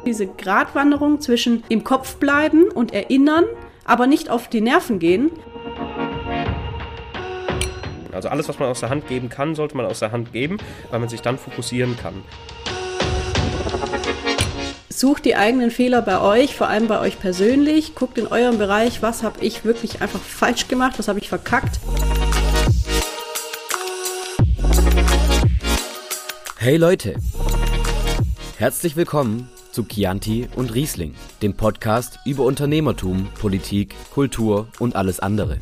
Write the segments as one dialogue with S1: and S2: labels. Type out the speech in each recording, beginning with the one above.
S1: Diese Gratwanderung zwischen im Kopf bleiben und erinnern, aber nicht auf die Nerven gehen.
S2: Also alles, was man aus der Hand geben kann, sollte man aus der Hand geben, weil man sich dann fokussieren kann.
S1: Sucht die eigenen Fehler bei euch, vor allem bei euch persönlich. Guckt in eurem Bereich, was habe ich wirklich einfach falsch gemacht, was habe ich verkackt.
S3: Hey Leute, herzlich willkommen zu Chianti und Riesling, dem Podcast über Unternehmertum, Politik, Kultur und alles andere.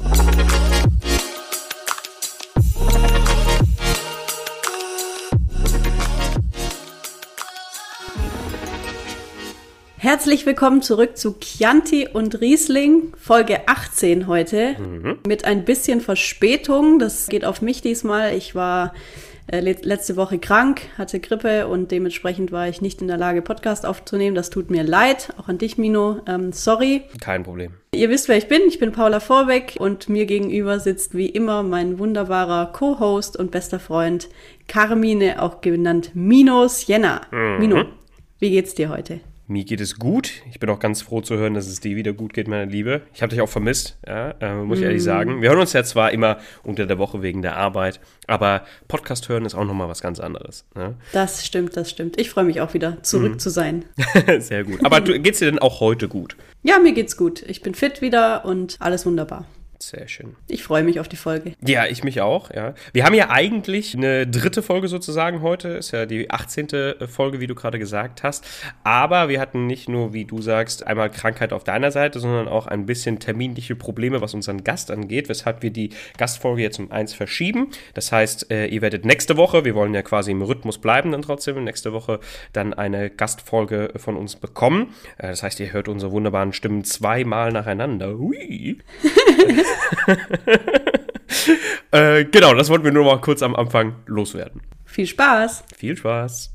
S1: Herzlich willkommen zurück zu Chianti und Riesling, Folge 18 heute, mit ein bisschen Verspätung. Das geht auf mich diesmal. Ich war letzte Woche krank, hatte Grippe und dementsprechend war ich nicht in der Lage, Podcast aufzunehmen. Das tut mir leid, auch an dich, Mino. Sorry.
S2: Kein Problem.
S1: Ihr wisst, wer ich bin. Ich bin Paula Vorbeck und mir gegenüber sitzt wie immer mein wunderbarer Co-Host und bester Freund Carmine, auch genannt Mino Sienna. Mino, wie geht's dir heute?
S2: Mir geht es gut. Ich bin auch ganz froh zu hören, dass es dir wieder gut geht, meine Liebe. Ich habe dich auch vermisst, ja, muss ich ehrlich sagen. Wir hören uns ja zwar immer unter der Woche wegen der Arbeit, aber Podcast hören ist auch nochmal was ganz anderes. Ne?
S1: Das stimmt. Ich freue mich auch wieder, zurück zu sein.
S2: Sehr gut. Aber geht's dir denn auch heute gut?
S1: Ja, mir geht's gut. Ich bin fit wieder und alles wunderbar.
S2: Sehr schön.
S1: Ich freue mich auf die Folge.
S2: Ja, ich mich auch, ja. Wir haben ja eigentlich eine dritte Folge sozusagen heute, ist ja die 18. Folge, wie du gerade gesagt hast, aber wir hatten nicht nur, wie du sagst, einmal Krankheit auf deiner Seite, sondern auch ein bisschen terminliche Probleme, was unseren Gast angeht, weshalb wir die Gastfolge jetzt um 1 verschieben. Das heißt, ihr werdet nächste Woche, wir wollen ja quasi im Rhythmus bleiben dann trotzdem, nächste Woche dann eine Gastfolge von uns bekommen. Das heißt, ihr hört unsere wunderbaren Stimmen zweimal nacheinander. Hui! Genau, das wollten wir nur mal kurz am Anfang loswerden.
S1: Viel Spaß!
S2: Viel Spaß!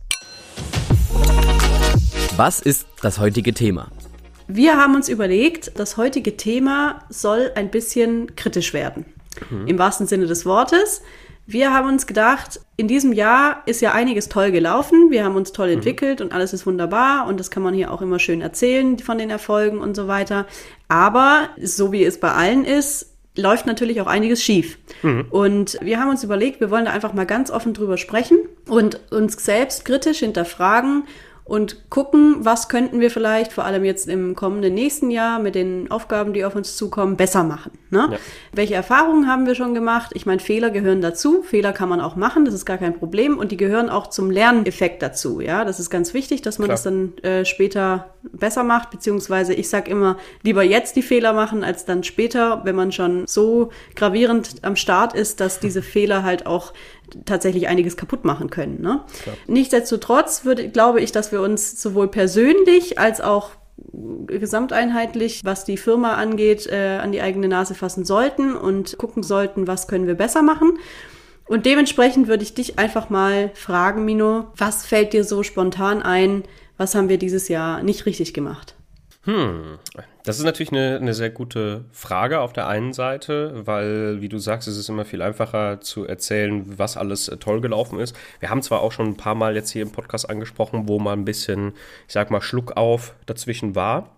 S3: Was ist das heutige Thema?
S1: Wir haben uns überlegt, das heutige Thema soll ein bisschen kritisch werden. Im wahrsten Sinne des Wortes. Wir haben uns gedacht, in diesem Jahr ist ja einiges toll gelaufen. Wir haben uns toll entwickelt und alles ist wunderbar. Und das kann man hier auch immer schön erzählen von den Erfolgen und so weiter. Aber so wie es bei allen ist, läuft natürlich auch einiges schief. Und wir haben uns überlegt, wir wollen da einfach mal ganz offen drüber sprechen und uns selbst kritisch hinterfragen und gucken, was könnten wir vielleicht, vor allem jetzt im kommenden nächsten Jahr mit den Aufgaben, die auf uns zukommen, besser machen. Ne? Ja. Welche Erfahrungen haben wir schon gemacht? Ich meine, Fehler gehören dazu. Fehler kann man auch machen, das ist gar kein Problem. Und die gehören auch zum Lerneffekt dazu. Ja, das ist ganz wichtig, dass man das dann später besser macht. Beziehungsweise ich sage immer, lieber jetzt die Fehler machen, als dann später, wenn man schon so gravierend am Start ist, dass diese Fehler halt auch tatsächlich einiges kaputt machen können. Ne? Nichtsdestotrotz glaube ich, dass wir uns sowohl persönlich als auch gesamteinheitlich, was die Firma angeht, an die eigene Nase fassen sollten und gucken sollten, was können wir besser machen. Und dementsprechend würde ich dich einfach mal fragen, Mino, was fällt dir so spontan ein, was haben wir dieses Jahr nicht richtig gemacht?
S2: Das ist natürlich eine sehr gute Frage auf der einen Seite, weil, wie du sagst, es ist immer viel einfacher zu erzählen, was alles toll gelaufen ist. Wir haben zwar auch schon ein paar Mal jetzt hier im Podcast angesprochen, wo mal ein bisschen, ich sag mal, Schluck auf dazwischen war.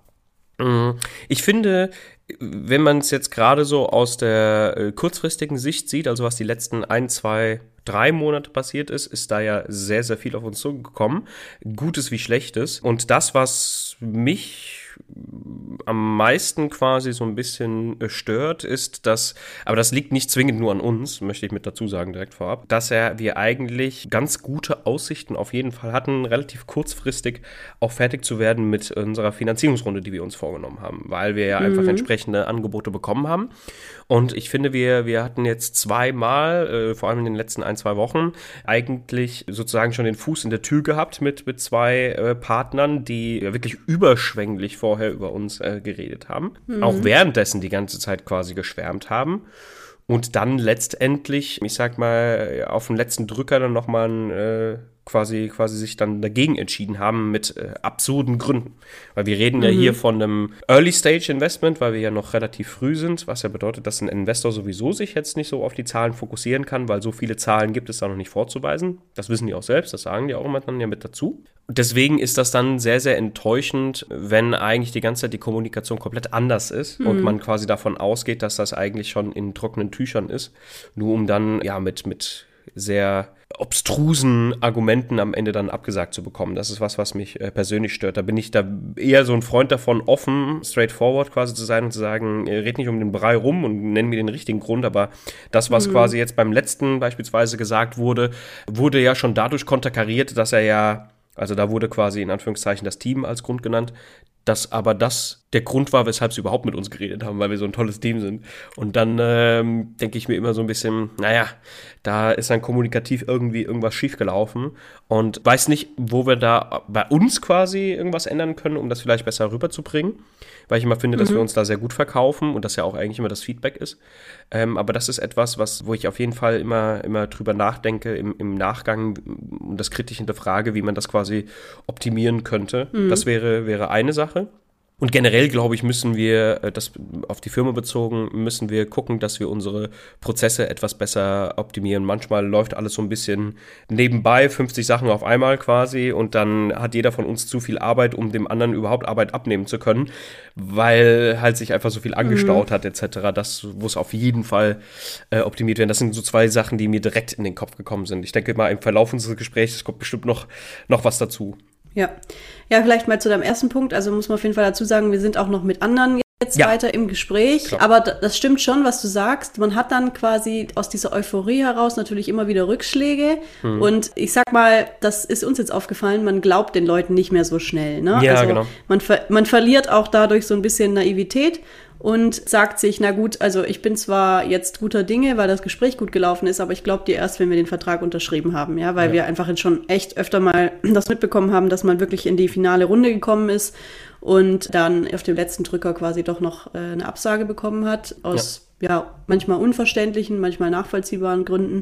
S2: Ich finde, wenn man es jetzt gerade so aus der kurzfristigen Sicht sieht, also was die letzten 1, 2, 3 Monate passiert ist da ja sehr, sehr viel auf uns zugekommen. Gutes wie Schlechtes. Und das, was mich am meisten quasi so ein bisschen stört, ist, aber das liegt nicht zwingend nur an uns, möchte ich mit dazu sagen direkt vorab, dass wir eigentlich ganz gute Aussichten auf jeden Fall hatten, relativ kurzfristig auch fertig zu werden mit unserer Finanzierungsrunde, die wir uns vorgenommen haben, weil wir ja einfach entsprechende Angebote bekommen haben. Und ich finde, wir hatten jetzt zweimal, vor allem in den letzten 1, 2 Wochen, eigentlich sozusagen schon den Fuß in der Tür gehabt mit 2 Partnern, die wirklich überschwänglich vorher über uns geredet haben. Auch währenddessen die ganze Zeit quasi geschwärmt haben. Und dann letztendlich, ich sag mal, auf den letzten Drücker dann nochmal ein quasi sich dann dagegen entschieden haben mit absurden Gründen. Weil wir reden ja hier von einem Early-Stage-Investment, weil wir ja noch relativ früh sind, was ja bedeutet, dass ein Investor sowieso sich jetzt nicht so auf die Zahlen fokussieren kann, weil so viele Zahlen gibt es da noch nicht vorzuweisen. Das wissen die auch selbst, das sagen die auch immer dann ja mit dazu. Und deswegen ist das dann sehr, sehr enttäuschend, wenn eigentlich die ganze Zeit die Kommunikation komplett anders ist und man quasi davon ausgeht, dass das eigentlich schon in trockenen Tüchern ist, nur um dann ja mit sehr obstrusen Argumenten am Ende dann abgesagt zu bekommen. Das ist was mich persönlich stört. Da bin ich da eher so ein Freund davon, offen, straightforward quasi zu sein und zu sagen, red nicht um den Brei rum und nenn mir den richtigen Grund, aber das, was quasi jetzt beim letzten beispielsweise gesagt wurde ja schon dadurch konterkariert, dass er ja, also da wurde quasi in Anführungszeichen das Team als Grund genannt, dass aber das der Grund war, weshalb sie überhaupt mit uns geredet haben, weil wir so ein tolles Team sind. Und dann denke ich mir immer so ein bisschen, naja, da ist dann kommunikativ irgendwie irgendwas schiefgelaufen und weiß nicht, wo wir da bei uns quasi irgendwas ändern können, um das vielleicht besser rüberzubringen, weil ich immer finde, dass wir uns da sehr gut verkaufen und das ja auch eigentlich immer das Feedback ist. Aber das ist etwas, wo ich auf jeden Fall immer drüber nachdenke im Nachgang und das kritisch hinterfrage, wie man das quasi optimieren könnte. Das wäre eine Sache. Und generell, glaube ich, müssen wir, das auf die Firma bezogen, müssen wir gucken, dass wir unsere Prozesse etwas besser optimieren. Manchmal läuft alles so ein bisschen nebenbei, 50 Sachen auf einmal quasi und dann hat jeder von uns zu viel Arbeit, um dem anderen überhaupt Arbeit abnehmen zu können, weil halt sich einfach so viel angestaut hat etc. Das muss auf jeden Fall optimiert werden. Das sind so zwei Sachen, die mir direkt in den Kopf gekommen sind. Ich denke mal, im Verlauf unseres Gesprächs kommt bestimmt noch was dazu.
S1: Ja, vielleicht mal zu deinem ersten Punkt. Also muss man auf jeden Fall dazu sagen, wir sind auch noch mit anderen jetzt weiter im Gespräch. Klar. Aber das stimmt schon, was du sagst. Man hat dann quasi aus dieser Euphorie heraus natürlich immer wieder Rückschläge. Und ich sag mal, das ist uns jetzt aufgefallen, man glaubt den Leuten nicht mehr so schnell. Ne?
S2: Ja,
S1: also
S2: genau.
S1: Man verliert auch dadurch so ein bisschen Naivität. Und sagt sich, na gut, also ich bin zwar jetzt guter Dinge, weil das Gespräch gut gelaufen ist, aber ich glaube dir erst, wenn wir den Vertrag unterschrieben haben, ja, weil wir einfach jetzt schon echt öfter mal das mitbekommen haben, dass man wirklich in die finale Runde gekommen ist und dann auf dem letzten Drücker quasi doch noch eine Absage bekommen hat, aus manchmal unverständlichen, manchmal nachvollziehbaren Gründen.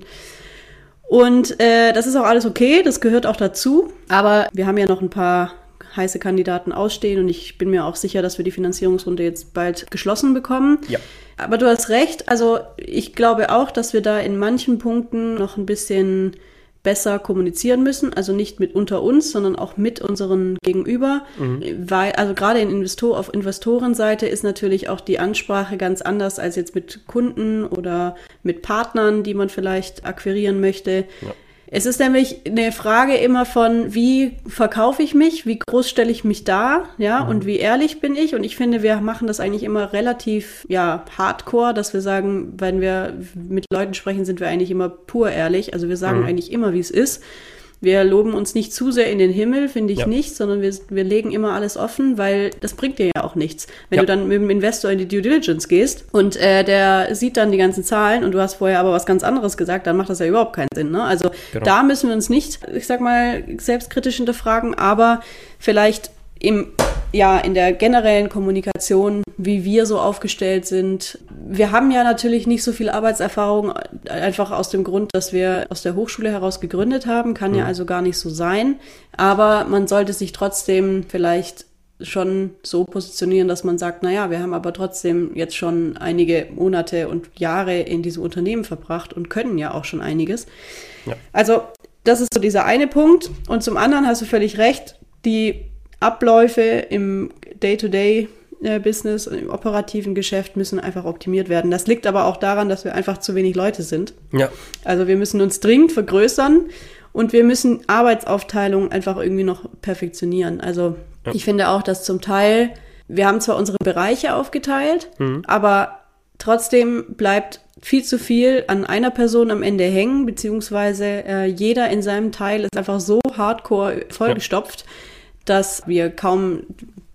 S1: Und das ist auch alles okay, das gehört auch dazu, aber wir haben ja noch ein paar heiße Kandidaten ausstehen und ich bin mir auch sicher, dass wir die Finanzierungsrunde jetzt bald geschlossen bekommen. Ja. Aber du hast recht, also ich glaube auch, dass wir da in manchen Punkten noch ein bisschen besser kommunizieren müssen, also nicht mit unter uns, sondern auch mit unseren Gegenüber, weil, also gerade auf Investorenseite ist natürlich auch die Ansprache ganz anders als jetzt mit Kunden oder mit Partnern, die man vielleicht akquirieren möchte. Ja. Es ist nämlich eine Frage immer von, wie verkaufe ich mich, wie groß stelle ich mich dar, ja, und wie ehrlich bin ich. Und ich finde, wir machen das eigentlich immer relativ, hardcore, dass wir sagen, wenn wir mit Leuten sprechen, sind wir eigentlich immer pur ehrlich. Also wir sagen eigentlich immer, wie es ist. Wir loben uns nicht zu sehr in den Himmel, finde ich nicht, sondern wir legen immer alles offen, weil das bringt dir ja auch nichts. Wenn du dann mit dem Investor in die Due Diligence gehst und der sieht dann die ganzen Zahlen und du hast vorher aber was ganz anderes gesagt, dann macht das ja überhaupt keinen Sinn. Ne? Also da müssen wir uns nicht, ich sag mal, selbstkritisch hinterfragen, aber vielleicht in der generellen Kommunikation, wie wir so aufgestellt sind. Wir haben ja natürlich nicht so viel Arbeitserfahrung, einfach aus dem Grund, dass wir aus der Hochschule heraus gegründet haben, kann ja also gar nicht so sein. Aber man sollte sich trotzdem vielleicht schon so positionieren, dass man sagt, naja, wir haben aber trotzdem jetzt schon einige Monate und Jahre in diesem Unternehmen verbracht und können ja auch schon einiges. Ja. Also das ist so dieser eine Punkt. Und zum anderen hast du völlig recht, die Abläufe im Day-to-Day-Business und im operativen Geschäft müssen einfach optimiert werden. Das liegt aber auch daran, dass wir einfach zu wenig Leute sind. Ja. Also wir müssen uns dringend vergrößern und wir müssen Arbeitsaufteilung einfach irgendwie noch perfektionieren. Also ich finde auch, dass zum Teil, wir haben zwar unsere Bereiche aufgeteilt, aber trotzdem bleibt viel zu viel an einer Person am Ende hängen, beziehungsweise jeder in seinem Teil ist einfach so hardcore vollgestopft, dass wir kaum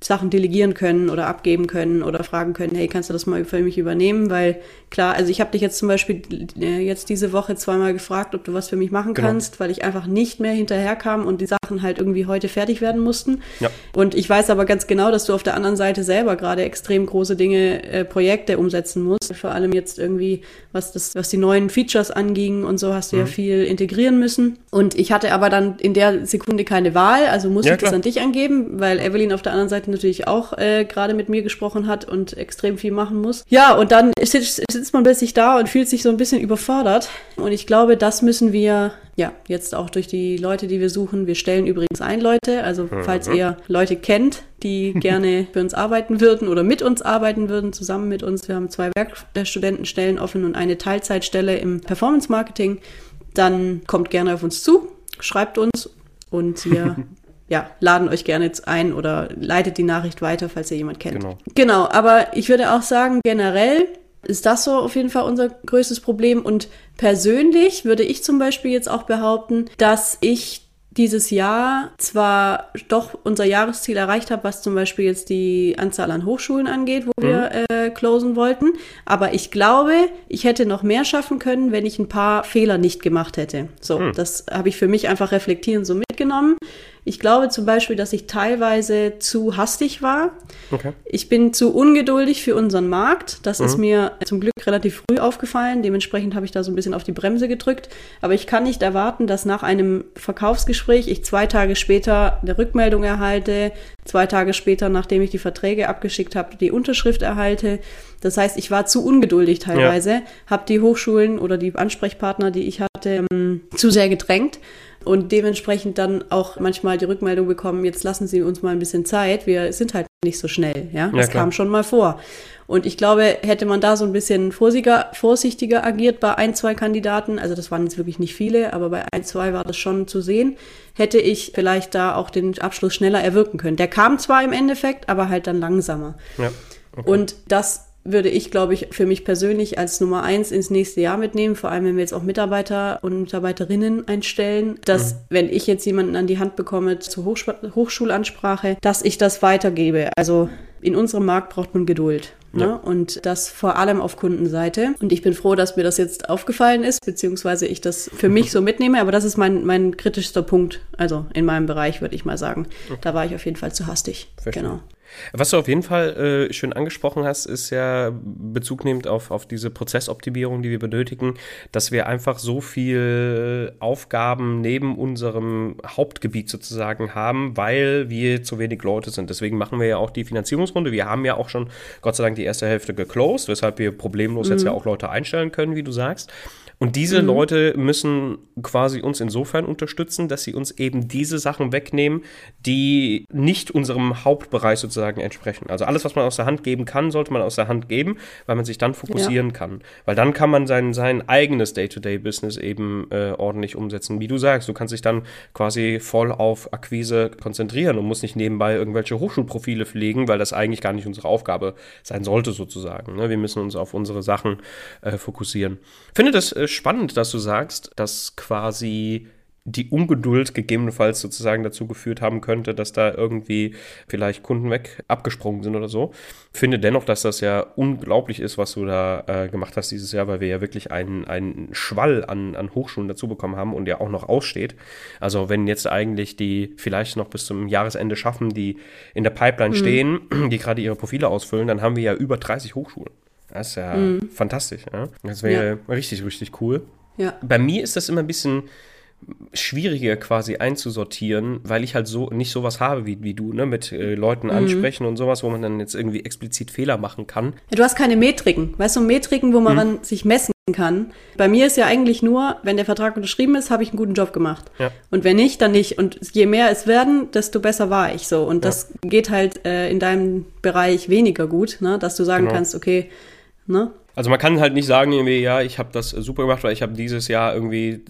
S1: Sachen delegieren können oder abgeben können oder fragen können, hey, kannst du das mal für mich übernehmen? Weil klar, also ich habe dich jetzt zum Beispiel jetzt diese Woche 2-mal gefragt, ob du was für mich machen kannst, weil ich einfach nicht mehr hinterherkam und die Sachen halt irgendwie heute fertig werden mussten. Ja. Und ich weiß aber ganz genau, dass du auf der anderen Seite selber gerade extrem große Dinge, Projekte umsetzen musst. Vor allem jetzt irgendwie, was die neuen Features anging und so, hast du ja viel integrieren müssen. Und ich hatte aber dann in der Sekunde keine Wahl, also musste ich das an dich angeben, weil Evelyn auf der anderen Seite natürlich auch gerade mit mir gesprochen hat und extrem viel machen muss. Ja, und dann sitzt man plötzlich da und fühlt sich so ein bisschen überfordert. Und ich glaube, das müssen wir jetzt auch durch die Leute, die wir suchen. Wir stellen übrigens ein, Leute. Also falls ihr Leute kennt, die gerne für uns arbeiten würden oder mit uns arbeiten würden, zusammen mit uns. Wir haben 2 Werkstudentenstellen offen und eine Teilzeitstelle im Performance-Marketing. Dann kommt gerne auf uns zu, schreibt uns und wir laden euch gerne jetzt ein oder leitet die Nachricht weiter, falls ihr jemand kennt. Genau, aber ich würde auch sagen, generell ist das so auf jeden Fall unser größtes Problem. Und persönlich würde ich zum Beispiel jetzt auch behaupten, dass ich dieses Jahr zwar doch unser Jahresziel erreicht habe, was zum Beispiel jetzt die Anzahl an Hochschulen angeht, wo wir closen wollten, aber ich glaube, ich hätte noch mehr schaffen können, wenn ich ein paar Fehler nicht gemacht hätte. So, das habe ich für mich einfach reflektierend so mitgenommen. Ich glaube zum Beispiel, dass ich teilweise zu hastig war. Okay. Ich bin zu ungeduldig für unseren Markt. Das ist mir zum Glück relativ früh aufgefallen. Dementsprechend habe ich da so ein bisschen auf die Bremse gedrückt. Aber ich kann nicht erwarten, dass nach einem Verkaufsgespräch ich 2 Tage später eine Rückmeldung erhalte, 2 Tage später, nachdem ich die Verträge abgeschickt habe, die Unterschrift erhalte. Das heißt, ich war zu ungeduldig teilweise, habe die Hochschulen oder die Ansprechpartner, die ich hatte, zu sehr gedrängt. Und dementsprechend dann auch manchmal die Rückmeldung bekommen, jetzt lassen Sie uns mal ein bisschen Zeit, wir sind halt nicht so schnell, das kam schon mal vor. Und ich glaube, hätte man da so ein bisschen vorsichtiger agiert bei 1, 2 Kandidaten, also das waren jetzt wirklich nicht viele, aber bei 1, 2 war das schon zu sehen, hätte ich vielleicht da auch den Abschluss schneller erwirken können. Der kam zwar im Endeffekt, aber halt dann langsamer. Ja. Okay. Und das würde ich, glaube ich, für mich persönlich als Nummer 1 ins nächste Jahr mitnehmen, vor allem wenn wir jetzt auch Mitarbeiter und Mitarbeiterinnen einstellen, dass wenn ich jetzt jemanden an die Hand bekomme zur Hochschulansprache, dass ich das weitergebe. Also in unserem Markt braucht man Geduld. Ja. Ne? Und das vor allem auf Kundenseite. Und ich bin froh, dass mir das jetzt aufgefallen ist, beziehungsweise ich das für mich so mitnehme. Aber das ist mein kritischster Punkt, also in meinem Bereich, würde ich mal sagen. Okay. Da war ich auf jeden Fall zu hastig.
S2: Verstehe. Genau. Was du auf jeden Fall schön angesprochen hast, ist ja Bezug nehmend auf diese Prozessoptimierung, die wir benötigen, dass wir einfach so viel Aufgaben neben unserem Hauptgebiet sozusagen haben, weil wir zu wenig Leute sind. Deswegen machen wir ja auch die Finanzierungsrunde. Wir haben ja auch schon, Gott sei Dank, die erste Hälfte geclosed, weshalb wir problemlos jetzt ja auch Leute einstellen können, wie du sagst. Und diese Leute müssen quasi uns insofern unterstützen, dass sie uns eben diese Sachen wegnehmen, die nicht unserem Hauptbereich sozusagen entsprechen. Also alles, was man aus der Hand geben kann, sollte man aus der Hand geben, weil man sich dann fokussieren kann. Weil dann kann man sein eigenes Day-to-Day-Business eben ordentlich umsetzen. Wie du sagst, du kannst dich dann quasi voll auf Akquise konzentrieren und musst nicht nebenbei irgendwelche Hochschulprofile pflegen, weil das eigentlich gar nicht unsere Aufgabe sein sollte sozusagen. Ne? Wir müssen uns auf unsere Sachen fokussieren. Ich finde das spannend, dass du sagst, dass quasi die Ungeduld gegebenenfalls sozusagen dazu geführt haben könnte, dass da irgendwie vielleicht Kunden weg abgesprungen sind oder so. Ich finde dennoch, dass das ja unglaublich ist, was du da gemacht hast dieses Jahr, weil wir ja wirklich einen Schwall an Hochschulen dazu bekommen haben und ja auch noch aussteht. Also wenn jetzt eigentlich die vielleicht noch bis zum Jahresende schaffen, die in der Pipeline stehen, die gerade ihre Profile ausfüllen, dann haben wir ja über 30 Hochschulen. Das ist ja fantastisch. Ja? Das wäre richtig, richtig cool. Ja. Bei mir ist das immer ein bisschen schwieriger quasi einzusortieren, weil ich halt so nicht sowas habe wie du, ne, mit Leuten ansprechen und sowas, wo man dann jetzt irgendwie explizit Fehler machen kann.
S1: Ja, du hast keine Metriken, weißt du, Metriken, wo man sich messen kann. Bei mir ist ja eigentlich nur, wenn der Vertrag unterschrieben ist, habe ich einen guten Job gemacht. Ja. Und wenn nicht, dann nicht. Und je mehr es werden, desto besser war ich so. Und das geht halt in deinem Bereich weniger gut, ne, dass du sagen kannst, okay, ne?
S2: Also man kann halt nicht sagen, irgendwie, ja, ich habe das super gemacht, weil ich habe dieses Jahr irgendwie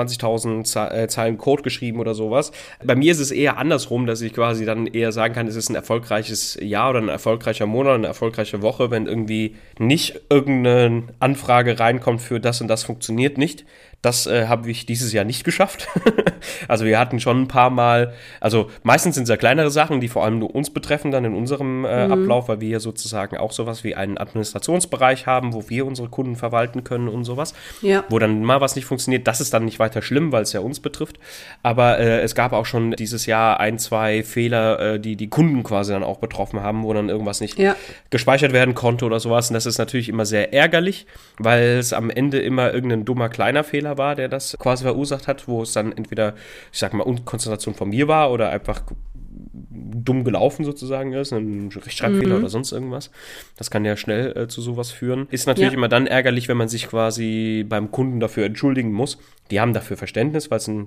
S2: 20.000 Zeilen Code geschrieben oder sowas. Bei mir ist es eher andersrum, dass ich quasi dann eher sagen kann, es ist ein erfolgreiches Jahr oder ein erfolgreicher Monat, eine erfolgreiche Woche, wenn irgendwie nicht irgendeine Anfrage reinkommt für das und das funktioniert nicht, Das habe ich dieses Jahr nicht geschafft. Also wir hatten schon ein paar Mal, also meistens sind es ja kleinere Sachen, die vor allem nur uns betreffen dann in unserem Ablauf, weil wir hier sozusagen auch sowas wie einen Administrationsbereich haben, wo wir unsere Kunden verwalten können und sowas. Ja. Wo dann mal was nicht funktioniert. Das ist dann nicht weiter schlimm, weil es ja uns betrifft. Aber es gab auch schon dieses Jahr 1, 2 Fehler, die Kunden quasi dann auch betroffen haben, wo dann irgendwas nicht gespeichert werden konnte oder sowas. Und das ist natürlich immer sehr ärgerlich, weil es am Ende immer irgendein dummer kleiner Fehler war, der das quasi verursacht hat, wo es dann entweder, ich sag mal, Unkonzentration von mir war oder einfach dumm gelaufen sozusagen ist, ein Rechtschreibfehler oder sonst irgendwas. Das kann ja schnell zu sowas führen. Ist natürlich immer dann ärgerlich, wenn man sich quasi beim Kunden dafür entschuldigen muss. Die haben dafür Verständnis, weil es ein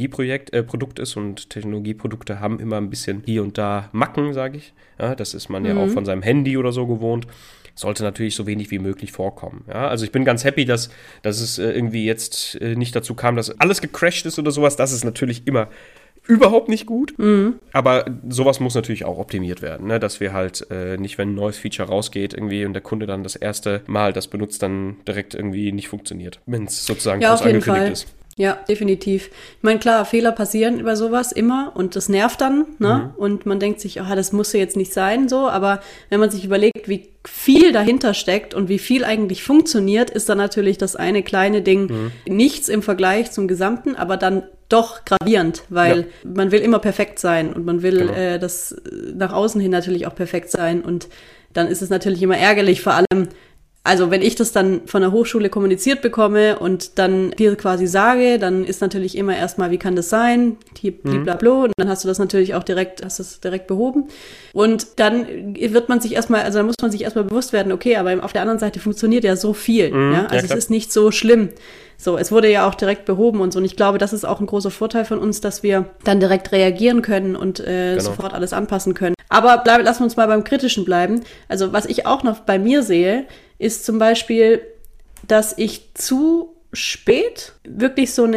S2: Produkt ist und Technologieprodukte haben immer ein bisschen hier und da Macken, sage ich. Ja, das ist man ja auch von seinem Handy oder so gewohnt. Sollte natürlich so wenig wie möglich vorkommen. Ja, also ich bin ganz happy, dass es irgendwie jetzt nicht dazu kam, dass alles gecrashed ist oder sowas. Das ist natürlich immer überhaupt nicht gut. Aber sowas muss natürlich auch optimiert werden, ne? Dass wir halt nicht, wenn ein neues Feature rausgeht irgendwie und der Kunde dann das erste Mal das benutzt, dann direkt irgendwie nicht funktioniert, wenn es sozusagen groß angekündigt ist.
S1: Ja, definitiv. Ich meine, klar, Fehler passieren über sowas immer und das nervt dann, ne? Und man denkt sich, das muss ja jetzt nicht sein, so. Aber wenn man sich überlegt, wie viel dahinter steckt und wie viel eigentlich funktioniert, ist dann natürlich das eine kleine Ding nichts im Vergleich zum Gesamten, aber dann doch gravierend, weil man will immer perfekt sein und man will das nach außen hin natürlich auch perfekt sein und dann ist es natürlich immer ärgerlich, vor allem, also wenn ich das dann von der Hochschule kommuniziert bekomme und dann dir quasi sage, dann ist natürlich immer erstmal, wie kann das sein? Blablabla. Und dann hast du das natürlich auch direkt behoben. Und dann wird man sich erstmal, also dann muss man sich erstmal bewusst werden, okay, aber auf der anderen Seite funktioniert ja so viel. Ja? Also es ist nicht so schlimm. So, es wurde ja auch direkt behoben und so. Und ich glaube, das ist auch ein großer Vorteil von uns, dass wir dann direkt reagieren können und sofort alles anpassen können. Aber lassen wir uns mal beim Kritischen bleiben. Also was ich auch noch bei mir sehe, ist zum Beispiel, dass ich zu spät wirklich so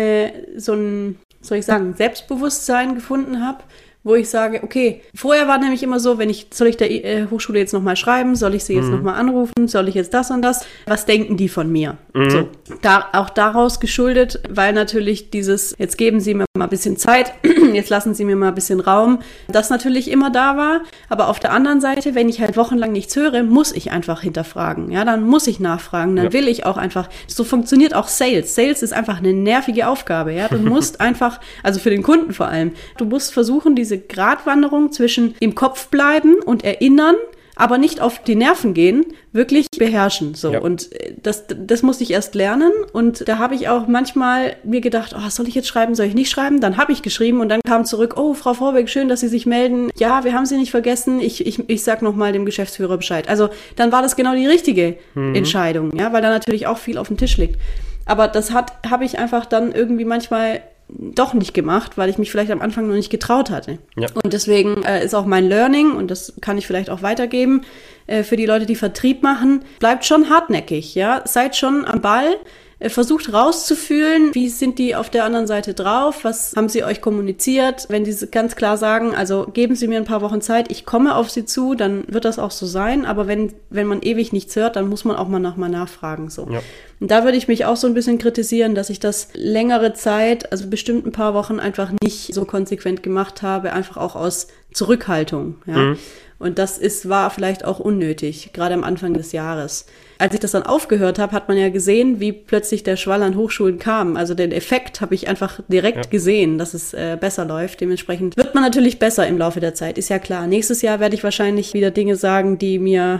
S1: ein Selbstbewusstsein gefunden habe, wo ich sage, okay, vorher war nämlich immer so, soll ich der Hochschule jetzt nochmal schreiben, soll ich sie jetzt nochmal anrufen, soll ich jetzt das und das, was denken die von mir? So, auch daraus geschuldet, weil natürlich jetzt geben sie mir mal ein bisschen Zeit, jetzt lassen sie mir mal ein bisschen Raum, das natürlich immer da war, aber auf der anderen Seite, wenn ich halt wochenlang nichts höre, muss ich einfach hinterfragen, ja, dann muss ich nachfragen, dann will ich auch einfach, so funktioniert auch Sales. Sales ist einfach eine nervige Aufgabe, ja, du musst einfach, also für den Kunden vor allem, du musst versuchen, diese Gratwanderung zwischen im Kopf bleiben und erinnern, aber nicht auf die Nerven gehen, wirklich beherrschen. So. Ja. Und das musste ich erst lernen. Und da habe ich auch manchmal mir gedacht, soll ich jetzt schreiben, soll ich nicht schreiben? Dann habe ich geschrieben und dann kam zurück, Frau Vorbeck, schön, dass Sie sich melden. Ja, wir haben Sie nicht vergessen. Ich sag nochmal dem Geschäftsführer Bescheid. Also dann war das genau die richtige Entscheidung, ja, weil da natürlich auch viel auf dem Tisch liegt. Aber das habe ich einfach dann irgendwie manchmal doch nicht gemacht, weil ich mich vielleicht am Anfang noch nicht getraut hatte. Ja. Und deswegen ist auch mein Learning, und das kann ich vielleicht auch weitergeben, für die Leute, die Vertrieb machen, bleibt schon hartnäckig, ja, seid schon am Ball, versucht rauszufühlen, wie sind die auf der anderen Seite drauf, was haben sie euch kommuniziert, wenn die ganz klar sagen, also geben Sie mir ein paar Wochen Zeit, ich komme auf Sie zu, dann wird das auch so sein, aber wenn man ewig nichts hört, dann muss man auch mal nachfragen, so. Ja. Und da würde ich mich auch so ein bisschen kritisieren, dass ich das längere Zeit, also bestimmt ein paar Wochen einfach nicht so konsequent gemacht habe, einfach auch aus Zurückhaltung, ja. Und das war vielleicht auch unnötig, gerade am Anfang des Jahres. Als ich das dann aufgehört habe, hat man ja gesehen, wie plötzlich der Schwall an Hochschulen kam. Also den Effekt habe ich einfach direkt gesehen, dass es besser läuft. Dementsprechend wird man natürlich besser im Laufe der Zeit, ist ja klar. Nächstes Jahr werde ich wahrscheinlich wieder Dinge sagen, die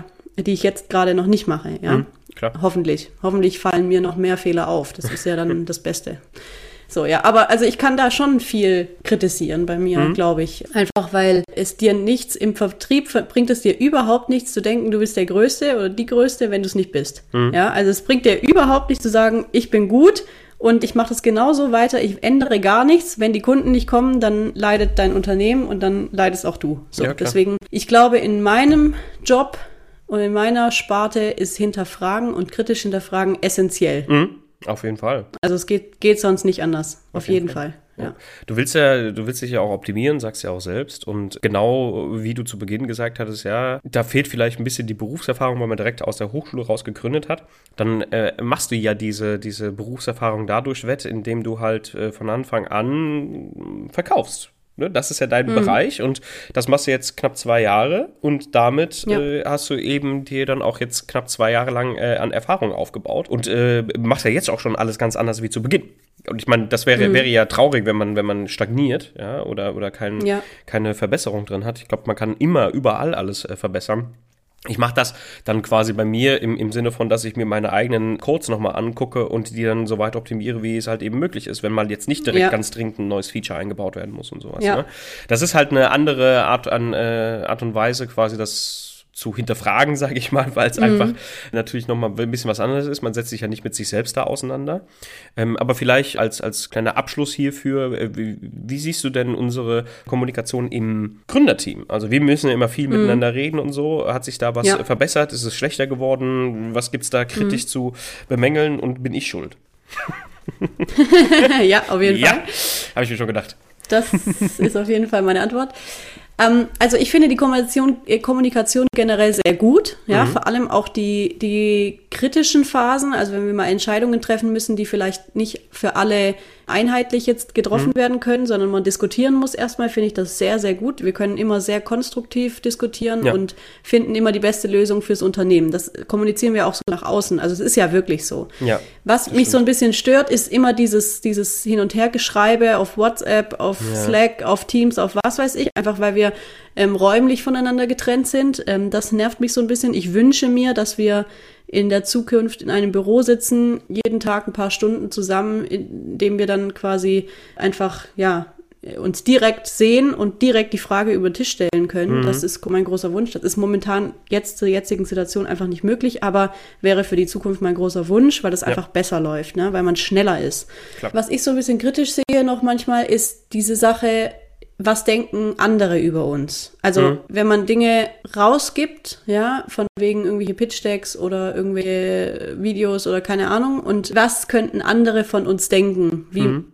S1: ich jetzt gerade noch nicht mache. Ja?
S2: Klar.
S1: Hoffentlich. Hoffentlich fallen mir noch mehr Fehler auf. Das ist ja dann das Beste. So, ja, aber also ich kann da schon viel kritisieren bei mir, glaube ich. Einfach, weil es dir nichts, im Vertrieb bringt es dir überhaupt nichts zu denken, du bist der Größte oder die Größte, wenn du es nicht bist. Ja, also es bringt dir überhaupt nichts zu sagen, ich bin gut und ich mache das genauso weiter, ich ändere gar nichts. Wenn die Kunden nicht kommen, dann leidet dein Unternehmen und dann leidest auch du. So, ja, deswegen, ich glaube, in meinem Job und in meiner Sparte ist Hinterfragen und kritisch hinterfragen essentiell.
S2: Auf jeden Fall.
S1: Also es geht sonst nicht anders. Auf jeden Fall. Ja.
S2: Du willst dich ja auch optimieren, sagst ja auch selbst. Und genau wie du zu Beginn gesagt hattest, ja, da fehlt vielleicht ein bisschen die Berufserfahrung, weil man direkt aus der Hochschule raus gegründet hat. Dann machst du ja diese Berufserfahrung dadurch wett, indem du halt von Anfang an verkaufst. Ne? Das ist ja dein Bereich und das machst du jetzt knapp 2 Jahre und damit hast du eben dir dann auch jetzt knapp 2 Jahre lang an Erfahrung aufgebaut und machst ja jetzt auch schon alles ganz anders wie zu Beginn. Und ich meine, das wäre ja traurig, wenn man stagniert, ja, oder keine Verbesserung drin hat. Ich glaube, man kann immer überall alles verbessern. Ich mache das dann quasi bei mir im Sinne von, dass ich mir meine eigenen Codes nochmal angucke und die dann so weit optimiere, wie es halt eben möglich ist, wenn mal jetzt nicht direkt ganz dringend ein neues Feature eingebaut werden muss und sowas. Ja. Ne? Das ist halt eine andere Art und Weise quasi, das zu hinterfragen, sage ich mal, weil es einfach natürlich nochmal ein bisschen was anderes ist. Man setzt sich ja nicht mit sich selbst da auseinander. Aber vielleicht als kleiner Abschluss hierfür, wie siehst du denn unsere Kommunikation im Gründerteam? Also wir müssen ja immer viel miteinander reden und so. Hat sich da was verbessert? Ist es schlechter geworden? Was gibt's da kritisch zu bemängeln und bin ich schuld?
S1: Ja, auf jeden Fall.
S2: Habe ich mir schon gedacht.
S1: Das ist auf jeden Fall meine Antwort. Also ich finde die Kommunikation generell sehr gut, ja, vor allem auch die kritischen Phasen, also wenn wir mal Entscheidungen treffen müssen, die vielleicht nicht für alle einheitlich jetzt getroffen werden können, sondern man diskutieren muss erstmal, finde ich das sehr, sehr gut. Wir können immer sehr konstruktiv diskutieren und finden immer die beste Lösung fürs Unternehmen. Das kommunizieren wir auch so nach außen, also es ist ja wirklich so. Ja, was mich so ein bisschen stört, ist immer dieses Hin- und Hergeschreibe auf WhatsApp, auf Slack, auf Teams, auf was weiß ich, einfach weil wir räumlich voneinander getrennt sind. Das nervt mich so ein bisschen. Ich wünsche mir, dass wir in der Zukunft in einem Büro sitzen, jeden Tag ein paar Stunden zusammen, indem wir dann quasi einfach, uns direkt sehen und direkt die Frage über den Tisch stellen können. Das ist mein großer Wunsch. Das ist momentan jetzt zur jetzigen Situation einfach nicht möglich, aber wäre für die Zukunft mein großer Wunsch, weil das einfach besser läuft, ne? Weil man schneller ist. Klar. Was ich so ein bisschen kritisch sehe noch manchmal, ist diese Sache, was denken andere über uns? Also, wenn man Dinge rausgibt, von wegen irgendwelche Pitch-Decks oder irgendwelche Videos oder keine Ahnung, und was könnten andere von uns denken?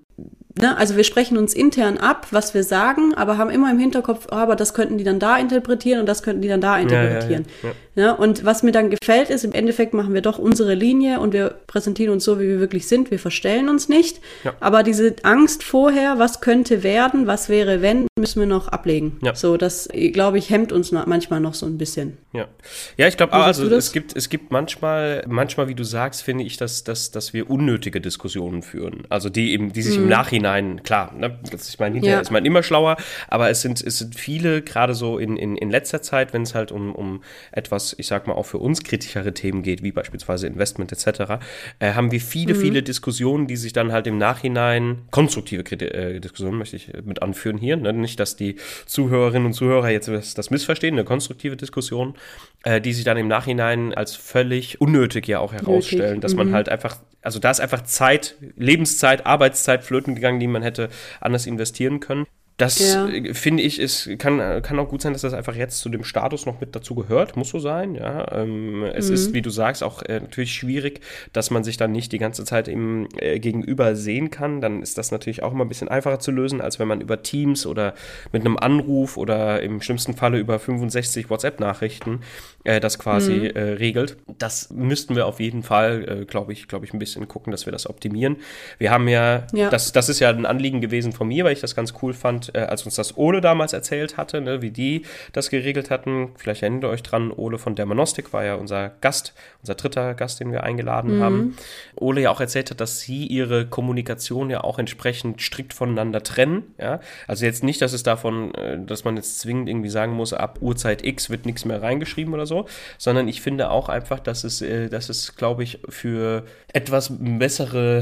S1: Also wir sprechen uns intern ab, was wir sagen, aber haben immer im Hinterkopf, aber das könnten die dann da interpretieren und das könnten die dann da interpretieren. Ja, und was mir dann gefällt ist, im Endeffekt machen wir doch unsere Linie und wir präsentieren uns so, wie wir wirklich sind. Wir verstellen uns nicht. Ja. Aber diese Angst vorher, was könnte werden, was wäre, wenn, müssen wir noch ablegen. Ja. So, das, glaube ich, hemmt uns manchmal noch so ein bisschen.
S2: Ja, ich glaube, also es gibt manchmal, wie du sagst, finde ich, dass wir unnötige Diskussionen führen. Also die sich im Nachhinein, klar, ne, ich meine, hinterher ist man immer schlauer, aber es sind viele, gerade so in letzter Zeit, wenn es halt um etwas, ich sag mal, auch für uns kritischere Themen geht, wie beispielsweise Investment etc., haben wir viele Diskussionen, die sich dann halt im Nachhinein, konstruktive Diskussionen möchte ich mit anführen hier, ne? Nicht, dass die Zuhörerinnen und Zuhörer jetzt das missverstehen, eine konstruktive Diskussion, die sich dann im Nachhinein als völlig unnötig ja auch herausstellen, dass man halt einfach, also da ist einfach Zeit, Lebenszeit, Arbeitszeit flöten gegangen, die man hätte anders investieren können. Das, finde ich, kann auch gut sein, dass das einfach jetzt zu dem Status noch mit dazu gehört, muss so sein, ja. Es ist, wie du sagst, auch natürlich schwierig, dass man sich dann nicht die ganze Zeit im Gegenüber sehen kann. Dann ist das natürlich auch immer ein bisschen einfacher zu lösen, als wenn man über Teams oder mit einem Anruf oder im schlimmsten Falle über 65 WhatsApp-Nachrichten das quasi regelt. Das müssten wir auf jeden Fall, glaube ich, ein bisschen gucken, dass wir das optimieren. Wir haben das ist ja ein Anliegen gewesen von mir, weil ich das ganz cool fand, als uns das Ole damals erzählt hatte, ne, wie die das geregelt hatten. Vielleicht erinnert ihr euch dran, Ole von Dermanostik war ja unser dritter Gast, den wir eingeladen haben. Ole ja auch erzählt hat, dass sie ihre Kommunikation ja auch entsprechend strikt voneinander trennen. Ja? Also jetzt nicht, dass dass man jetzt zwingend irgendwie sagen muss, ab Uhrzeit X wird nichts mehr reingeschrieben oder so, sondern ich finde auch einfach, dass es glaube ich, für etwas bessere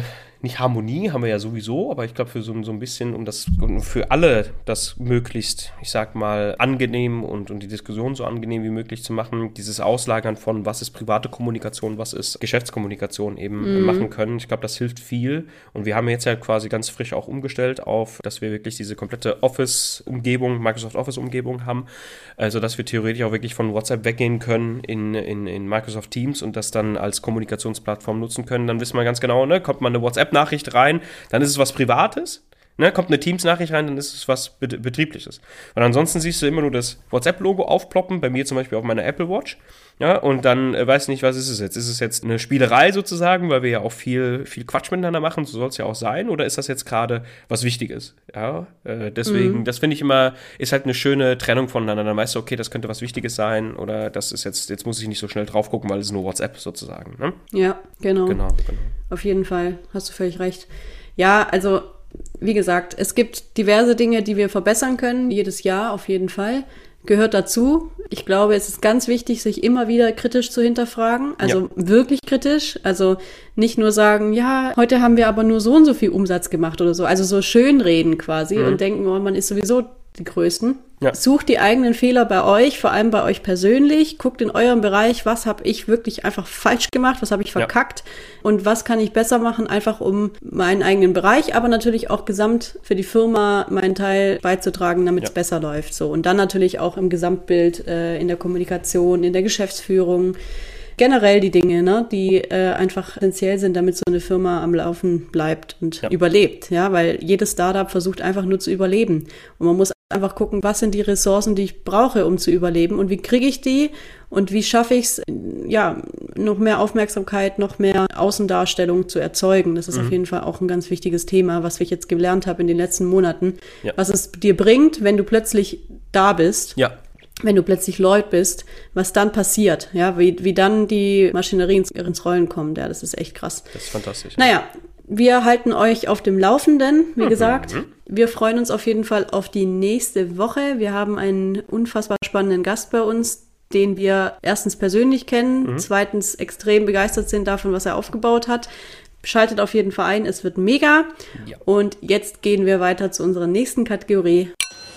S2: nicht Harmonie, haben wir ja sowieso, aber ich glaube für so ein bisschen, um für alle das möglichst, ich sag mal, angenehm und die Diskussion so angenehm wie möglich zu machen, dieses Auslagern von, was ist private Kommunikation, was ist Geschäftskommunikation eben machen können. Ich glaube, das hilft viel. Und wir haben jetzt ja quasi ganz frisch auch umgestellt auf, dass wir wirklich diese komplette Office-Umgebung, Microsoft Office-Umgebung haben, also dass wir theoretisch auch wirklich von WhatsApp weggehen können in Microsoft Teams und das dann als Kommunikationsplattform nutzen können. Dann wissen wir ganz genau, ne, kommt mal eine WhatsApp-Nachricht rein, dann ist es was Privates. Ne, kommt eine Teams-Nachricht rein, dann ist es was Betriebliches. Und ansonsten siehst du immer nur das WhatsApp-Logo aufploppen, bei mir zum Beispiel auf meiner Apple Watch. Ja, und dann weiß nicht, was ist es jetzt? Ist es jetzt eine Spielerei sozusagen, weil wir ja auch viel Quatsch miteinander machen, so soll es ja auch sein, oder ist das jetzt gerade was Wichtiges? Ja, deswegen, das finde ich immer, ist halt eine schöne Trennung voneinander. Dann weißt du, okay, das könnte was Wichtiges sein, oder das ist jetzt muss ich nicht so schnell drauf gucken, weil es ist nur WhatsApp sozusagen. Ne?
S1: Ja, genau.
S2: Genau.
S1: Auf jeden Fall, hast du völlig recht. Ja, also wie gesagt, es gibt diverse Dinge, die wir verbessern können, jedes Jahr auf jeden Fall. Gehört dazu. Ich glaube, es ist ganz wichtig, sich immer wieder kritisch zu hinterfragen. Also wirklich kritisch. Also nicht nur sagen, ja, heute haben wir aber nur so und so viel Umsatz gemacht oder so. Also so schönreden quasi und denken, oh, man ist sowieso die Größten. Ja. Sucht die eigenen Fehler bei euch, vor allem bei euch persönlich. Guckt in eurem Bereich, was habe ich wirklich einfach falsch gemacht, was habe ich verkackt und was kann ich besser machen, einfach um meinen eigenen Bereich, aber natürlich auch gesamt für die Firma meinen Teil beizutragen, damit es besser läuft. So. Und dann natürlich auch im Gesamtbild, in der Kommunikation, in der Geschäftsführung. Generell die Dinge, ne, die einfach essentiell sind, damit so eine Firma am Laufen bleibt und überlebt, ja, weil jedes Startup versucht einfach nur zu überleben und man muss einfach gucken, was sind die Ressourcen, die ich brauche, um zu überleben und wie kriege ich die und wie schaffe ich es, ja, noch mehr Aufmerksamkeit, noch mehr Außendarstellung zu erzeugen. Das ist auf jeden Fall auch ein ganz wichtiges Thema, was ich jetzt gelernt habe in den letzten Monaten, was es dir bringt, wenn du plötzlich da bist. Ja. Wenn du plötzlich laut bist, was dann passiert, ja, wie dann die Maschinerie ins Rollen kommt, ja, das ist echt krass.
S2: Das ist fantastisch.
S1: Naja, wir halten euch auf dem Laufenden, wie gesagt. Wir freuen uns auf jeden Fall auf die nächste Woche. Wir haben einen unfassbar spannenden Gast bei uns, den wir erstens persönlich kennen, zweitens extrem begeistert sind davon, was er aufgebaut hat. Schaltet auf jeden Fall ein, es wird mega. Ja. Und jetzt gehen wir weiter zu unserer nächsten Kategorie.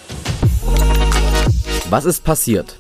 S3: Was ist passiert?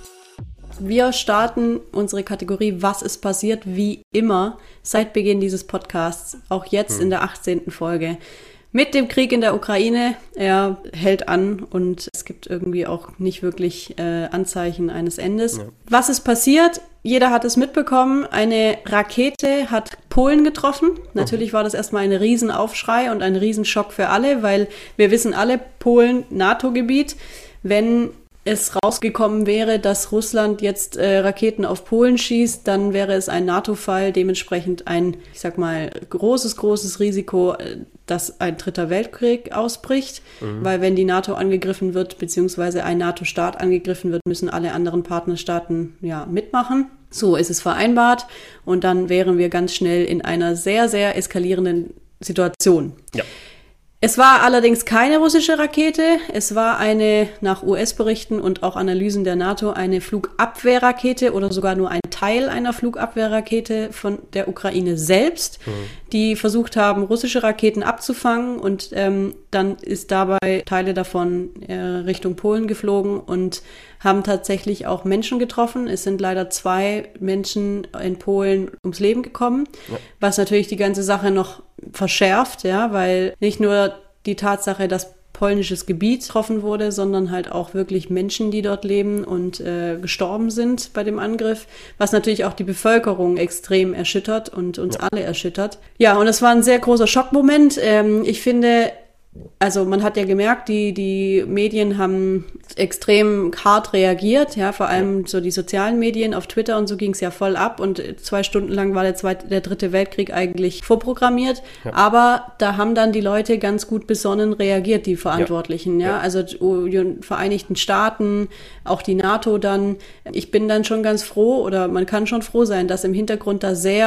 S1: Wir starten unsere Kategorie Was ist passiert, wie immer, seit Beginn dieses Podcasts, auch jetzt in der 18. Folge. Mit dem Krieg in der Ukraine, er hält an und es gibt irgendwie auch nicht wirklich Anzeichen eines Endes. Ja. Was ist passiert? Jeder hat es mitbekommen, eine Rakete hat Polen getroffen. Natürlich war das erstmal ein Riesenaufschrei und ein Riesenschock für alle, weil wir wissen alle, Polen, NATO-Gebiet, wenn es rausgekommen wäre, dass Russland jetzt Raketen auf Polen schießt, dann wäre es ein NATO-Fall, dementsprechend ein, ich sag mal, großes Risiko, dass ein dritter Weltkrieg ausbricht, weil wenn die NATO angegriffen wird, beziehungsweise ein NATO-Staat angegriffen wird, müssen alle anderen Partnerstaaten ja mitmachen. So ist es vereinbart und dann wären wir ganz schnell in einer sehr, sehr eskalierenden Situation. Ja. Es war allerdings keine russische Rakete, es war eine, nach US-Berichten und auch Analysen der NATO, eine Flugabwehrrakete oder sogar nur ein Teil einer Flugabwehrrakete von der Ukraine selbst, die versucht haben, russische Raketen abzufangen und dann ist dabei Teile davon Richtung Polen geflogen und haben tatsächlich auch Menschen getroffen. Es sind leider 2 Menschen in Polen ums Leben gekommen, was natürlich die ganze Sache noch verschärft, ja, weil nicht nur die Tatsache, dass polnisches Gebiet getroffen wurde, sondern halt auch wirklich Menschen, die dort leben und gestorben sind bei dem Angriff, was natürlich auch die Bevölkerung extrem erschüttert und uns alle erschüttert. Ja, und es war ein sehr großer Schockmoment. Ich finde, also man hat ja gemerkt, die Medien haben extrem hart reagiert, ja, vor allem so die sozialen Medien, auf Twitter und so ging es ja voll ab und 2 Stunden lang war der dritte Weltkrieg eigentlich vorprogrammiert, aber da haben dann die Leute ganz gut besonnen reagiert, die Verantwortlichen, ja, also die Vereinigten Staaten, auch die NATO dann. Ich bin dann schon ganz froh oder man kann schon froh sein, dass im Hintergrund da sehr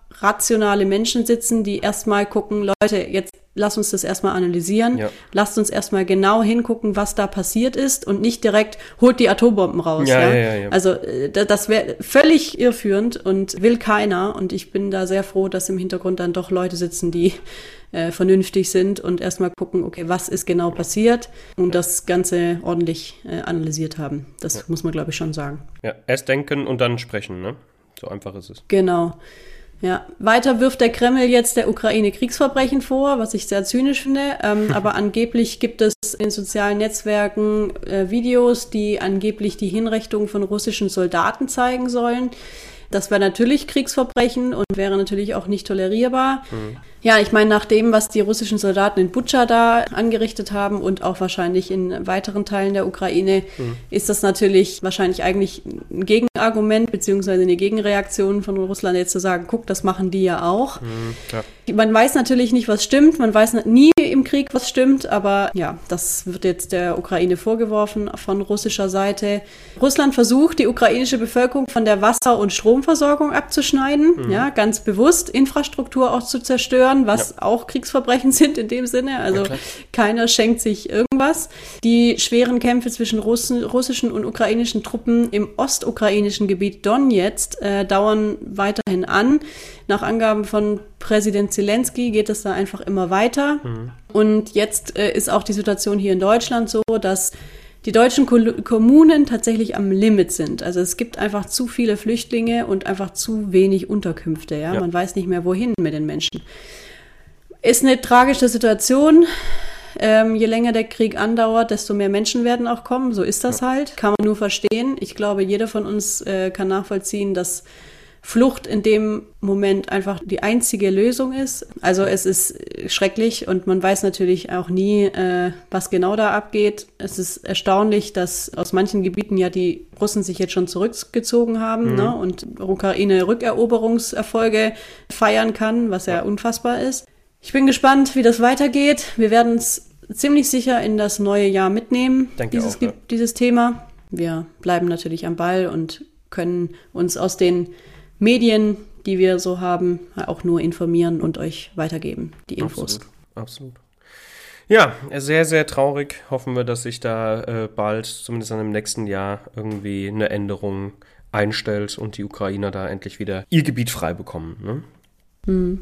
S1: rationale Menschen sitzen, die erstmal gucken, Leute, jetzt lass uns das erstmal analysieren, lasst uns erstmal genau hingucken, was da passiert ist und nicht direkt holt die Atombomben raus. Ja. Also das wäre völlig irreführend und will keiner, und ich bin da sehr froh, dass im Hintergrund dann doch Leute sitzen, die vernünftig sind und erstmal gucken, okay, was ist genau passiert und das Ganze ordentlich analysiert haben. Das muss man, glaube ich, schon sagen. Ja,
S2: erst denken und dann sprechen, ne? So einfach ist es.
S1: Genau. Ja, weiter wirft der Kreml jetzt der Ukraine Kriegsverbrechen vor, was ich sehr zynisch finde. Aber angeblich gibt es in sozialen Netzwerken Videos, die angeblich die Hinrichtung von russischen Soldaten zeigen sollen. Das wäre natürlich Kriegsverbrechen und wäre natürlich auch nicht tolerierbar. Ja, ich meine, nach dem, was die russischen Soldaten in Butscha da angerichtet haben und auch wahrscheinlich in weiteren Teilen der Ukraine, ist das natürlich wahrscheinlich eigentlich ein Gegenargument beziehungsweise eine Gegenreaktion von Russland, jetzt zu sagen, guck, das machen die ja auch. Man weiß natürlich nicht, was stimmt, man weiß nie im Krieg, was stimmt, aber ja, das wird jetzt der Ukraine vorgeworfen von russischer Seite. Russland versucht, die ukrainische Bevölkerung von der Wasser- und Stromversorgung abzuschneiden, ja, ganz bewusst, Infrastruktur auch zu zerstören, was auch Kriegsverbrechen sind in dem Sinne. Also keiner schenkt sich irgendwas. Die schweren Kämpfe zwischen russischen und ukrainischen Truppen im ostukrainischen Gebiet Donetsk dauern weiterhin an. Nach Angaben von Präsident Zelensky geht es da einfach immer weiter. Und jetzt ist auch die Situation hier in Deutschland so, dass die deutschen Kommunen tatsächlich am Limit sind. Also es gibt einfach zu viele Flüchtlinge und einfach zu wenig Unterkünfte. Ja? Man weiß nicht mehr, wohin mit den Menschen. Ist eine tragische Situation. Je länger der Krieg andauert, desto mehr Menschen werden auch kommen. So ist das halt. Kann man nur verstehen. Ich glaube, jeder von uns kann nachvollziehen, dass Flucht in dem Moment einfach die einzige Lösung ist. Also es ist schrecklich und man weiß natürlich auch nie, was genau da abgeht. Es ist erstaunlich, dass aus manchen Gebieten ja die Russen sich jetzt schon zurückgezogen haben, ne, und Ukraine Rückeroberungserfolge feiern kann, was ja unfassbar ist. Ich bin gespannt, wie das weitergeht. Wir werden es ziemlich sicher in das neue Jahr mitnehmen, dieses Thema. Wir bleiben natürlich am Ball und können uns aus den Medien, die wir so haben, auch nur informieren und euch weitergeben, die Infos.
S2: Absolut. Ja, sehr, sehr traurig. Hoffen wir, dass sich da bald, zumindest dann im nächsten Jahr, irgendwie eine Änderung einstellt und die Ukrainer da endlich wieder ihr Gebiet frei bekommen. Ne?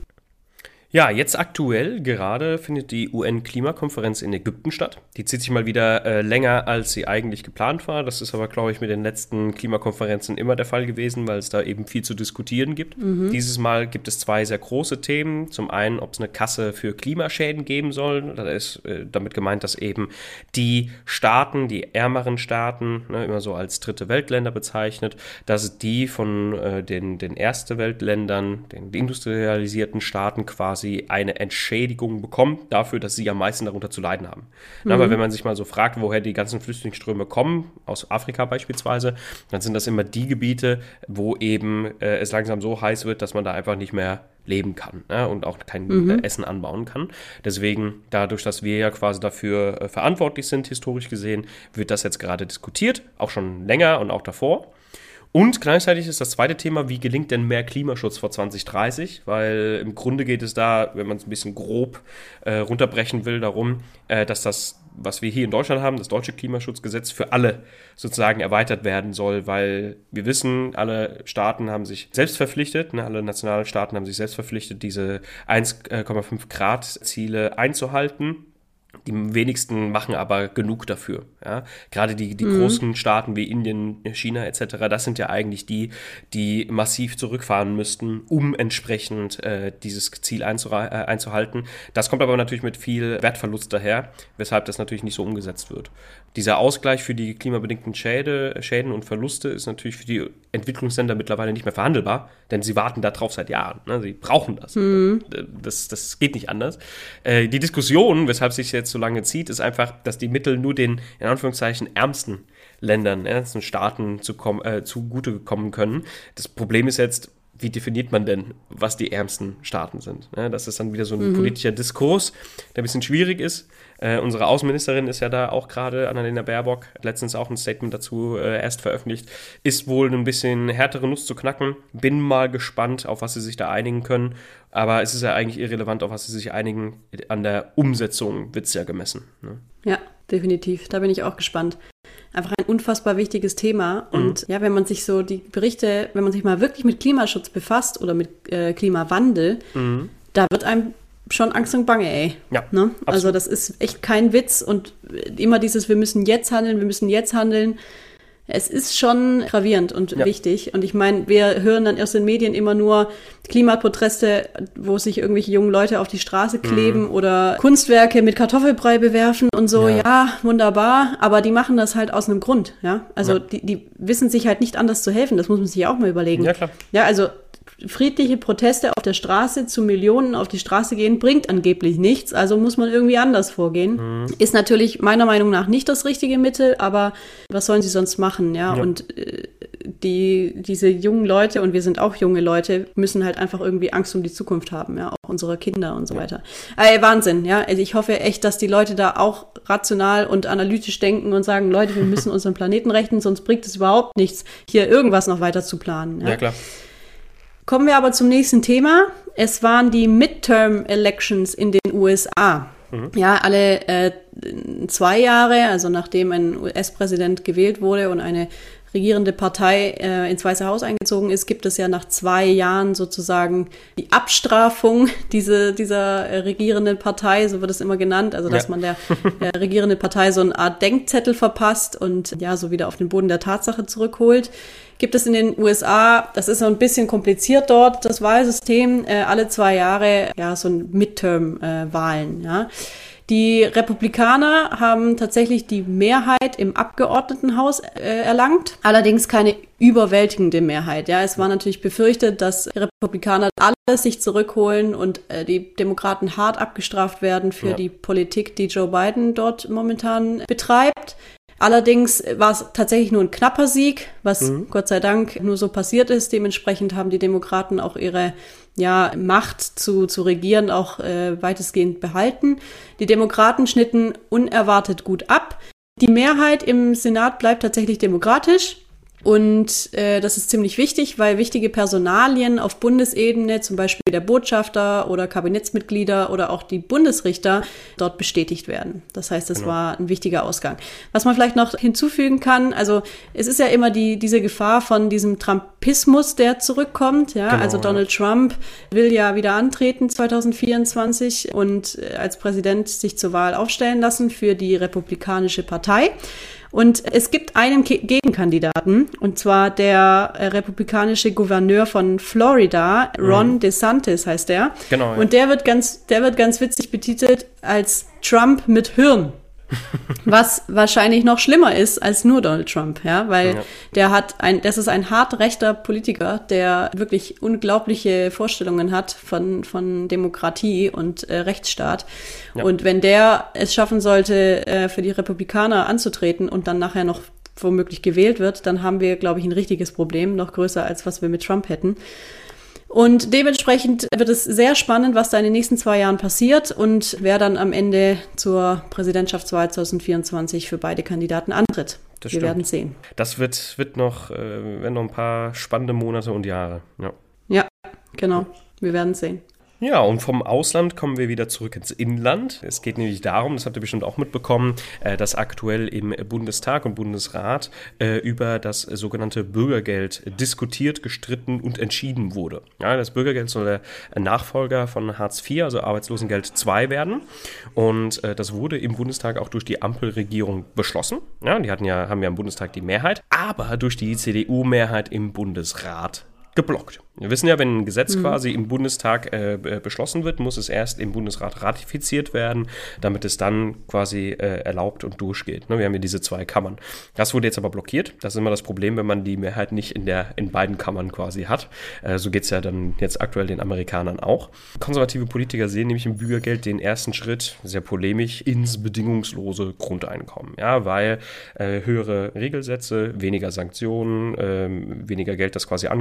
S2: Ja, jetzt aktuell gerade findet die UN-Klimakonferenz in Ägypten statt. Die zieht sich mal wieder länger, als sie eigentlich geplant war. Das ist aber, glaube ich, mit den letzten Klimakonferenzen immer der Fall gewesen, weil es da eben viel zu diskutieren gibt. Dieses Mal gibt es 2 sehr große Themen. Zum einen, ob es eine Kasse für Klimaschäden geben soll. Da ist damit gemeint, dass eben die Staaten, die ärmeren Staaten, ne, immer so als dritte Weltländer bezeichnet, dass die von den erste Weltländern, den industrialisierten Staaten quasi eine Entschädigung bekommen dafür, dass sie am meisten darunter zu leiden haben. Aber wenn man sich mal so fragt, woher die ganzen Flüchtlingsströme kommen, aus Afrika beispielsweise, dann sind das immer die Gebiete, wo eben es langsam so heiß wird, dass man da einfach nicht mehr leben kann, ne? Und auch kein Essen anbauen kann. Deswegen, dadurch, dass wir ja quasi dafür verantwortlich sind, historisch gesehen, wird das jetzt gerade diskutiert, auch schon länger und auch davor. Und gleichzeitig ist das zweite Thema, wie gelingt denn mehr Klimaschutz vor 2030? Weil im Grunde geht es da, wenn man es ein bisschen grob runterbrechen will, darum, dass das, was wir hier in Deutschland haben, das deutsche Klimaschutzgesetz, für alle sozusagen erweitert werden soll, weil wir wissen, alle Staaten haben sich selbst verpflichtet, ne, alle nationalen Staaten haben sich selbst verpflichtet, diese 1,5 Grad Ziele einzuhalten. Die wenigsten machen aber genug dafür. Ja? Gerade die großen Staaten wie Indien, China etc., das sind ja eigentlich die massiv zurückfahren müssten, um entsprechend dieses Ziel einzuhalten. Das kommt aber natürlich mit viel Wertverlust daher, weshalb das natürlich nicht so umgesetzt wird. Dieser Ausgleich für die klimabedingten Schäden und Verluste ist natürlich für die Entwicklungsländer mittlerweile nicht mehr verhandelbar, denn sie warten darauf seit Jahren. Ne? Sie brauchen das. Das geht nicht anders. Die Diskussion, weshalb sich jetzt so lange zieht, ist einfach, dass die Mittel nur den, in Anführungszeichen, ärmsten Ländern, ärmsten Staaten zugute kommen können. Das Problem ist jetzt, wie definiert man denn, was die ärmsten Staaten sind? Ja, das ist dann wieder so ein politischer Diskurs, der ein bisschen schwierig ist. Unsere Außenministerin ist ja da auch gerade, Annalena Baerbock, hat letztens auch ein Statement dazu erst veröffentlicht, ist wohl ein bisschen härtere Nuss zu knacken. Bin mal gespannt, auf was sie sich da einigen können. Aber es ist ja eigentlich irrelevant, auf was sie sich einigen. An der Umsetzung wird es ja gemessen. Ne?
S1: Ja, definitiv. Da bin ich auch gespannt. Einfach ein unfassbar wichtiges Thema. Und ja, wenn man sich so die Berichte, wenn man sich mal wirklich mit Klimaschutz befasst oder mit Klimawandel, da wird einem schon Angst und Bange, ey.
S2: Ja,
S1: ne? Also das ist echt kein Witz. Und immer dieses, wir müssen jetzt handeln. Es ist schon gravierend und wichtig. Und ich meine, wir hören dann erst in Medien immer nur Klimaproteste, wo sich irgendwelche jungen Leute auf die Straße kleben oder Kunstwerke mit Kartoffelbrei bewerfen und so. Ja, wunderbar. Aber die machen das halt aus einem Grund. Ja, also die wissen sich halt nicht anders zu helfen. Das muss man sich auch mal überlegen.
S2: Ja, klar.
S1: Ja, also friedliche Proteste auf der Straße, zu Millionen auf die Straße gehen, bringt angeblich nichts. Also muss man irgendwie anders vorgehen. Ist natürlich meiner Meinung nach nicht das richtige Mittel, aber was sollen sie sonst machen? Ja, und diese jungen Leute, und wir sind auch junge Leute, müssen halt einfach irgendwie Angst um die Zukunft haben, ja, auch unsere Kinder und so weiter. Wahnsinn, ja. Also ich hoffe echt, dass die Leute da auch rational und analytisch denken und sagen, Leute, wir müssen unseren Planeten retten, sonst bringt es überhaupt nichts, hier irgendwas noch weiter zu planen. Ja,
S2: klar.
S1: Kommen wir aber zum nächsten Thema. Es waren die Midterm-Elections in den USA. Ja, alle 2 Jahre, also nachdem ein US-Präsident gewählt wurde und eine regierende Partei ins Weiße Haus eingezogen ist, gibt es ja nach 2 Jahren sozusagen die Abstrafung dieser regierenden Partei, so wird es immer genannt, also dass man der regierenden Partei so eine Art Denkzettel verpasst und ja, so wieder auf den Boden der Tatsache zurückholt. Gibt es in den USA, das ist so ein bisschen kompliziert dort, das Wahlsystem, alle 2 Jahre, ja, so ein Midterm-Wahlen, ja. Die Republikaner haben tatsächlich die Mehrheit im Abgeordnetenhaus erlangt, allerdings keine überwältigende Mehrheit. Ja, es war natürlich befürchtet, dass die Republikaner alles sich zurückholen und die Demokraten hart abgestraft werden für die Politik, die Joe Biden dort momentan betreibt. Allerdings war es tatsächlich nur ein knapper Sieg, was Gott sei Dank nur so passiert ist. Dementsprechend haben die Demokraten auch ihre Macht zu regieren auch weitestgehend behalten. Die Demokraten schnitten unerwartet gut ab. Die Mehrheit im Senat bleibt tatsächlich demokratisch. Und das ist ziemlich wichtig, weil wichtige Personalien auf Bundesebene, zum Beispiel der Botschafter oder Kabinettsmitglieder oder auch die Bundesrichter, dort bestätigt werden. Das heißt, das war ein wichtiger Ausgang. Was man vielleicht noch hinzufügen kann, also es ist ja immer diese Gefahr von diesem Trumpismus, der zurückkommt. Ja? Genau, also Donald Trump will ja wieder antreten 2024 und als Präsident sich zur Wahl aufstellen lassen für die Republikanische Partei. Und es gibt einen Gegenkandidaten, und zwar der republikanische Gouverneur von Florida, Ron DeSantis heißt der. Genau. Ja. Und der wird ganz witzig betitelt als Trump mit Hirn. Was wahrscheinlich noch schlimmer ist als nur Donald Trump, ja, weil das ist ein hart rechter Politiker, der wirklich unglaubliche Vorstellungen hat von Demokratie und Rechtsstaat. Ja. Und wenn der es schaffen sollte, für die Republikaner anzutreten und dann nachher noch womöglich gewählt wird, dann haben wir, glaube ich, ein richtiges Problem, noch größer als was wir mit Trump hätten. Und dementsprechend wird es sehr spannend, was da in den nächsten 2 Jahren passiert und wer dann am Ende zur Präsidentschaftswahl 2024 für beide Kandidaten antritt. Wir werden sehen.
S2: Das wird noch ein paar spannende Monate und Jahre.
S1: Ja, genau. Wir werden sehen.
S2: Ja, und vom Ausland kommen wir wieder zurück ins Inland. Es geht nämlich darum, das habt ihr bestimmt auch mitbekommen, dass aktuell im Bundestag und Bundesrat über das sogenannte Bürgergeld diskutiert, gestritten und entschieden wurde. Ja, das Bürgergeld soll der Nachfolger von Hartz IV, also Arbeitslosengeld II, werden. Und das wurde im Bundestag auch durch die Ampelregierung beschlossen. Ja, die haben ja im Bundestag die Mehrheit, aber durch die CDU-Mehrheit im Bundesrat geblockt. Wir wissen ja, wenn ein Gesetz quasi im Bundestag beschlossen wird, muss es erst im Bundesrat ratifiziert werden, damit es dann quasi erlaubt und durchgeht. Ne, wir haben ja diese 2 Kammern. Das wurde jetzt aber blockiert. Das ist immer das Problem, wenn man die Mehrheit nicht in beiden Kammern quasi hat. So geht es ja dann jetzt aktuell den Amerikanern auch. Konservative Politiker sehen nämlich im Bürgergeld den ersten Schritt, sehr polemisch, ins bedingungslose Grundeinkommen. Ja, weil höhere Regelsätze, weniger Sanktionen, weniger Geld, das quasi angerechnet wird,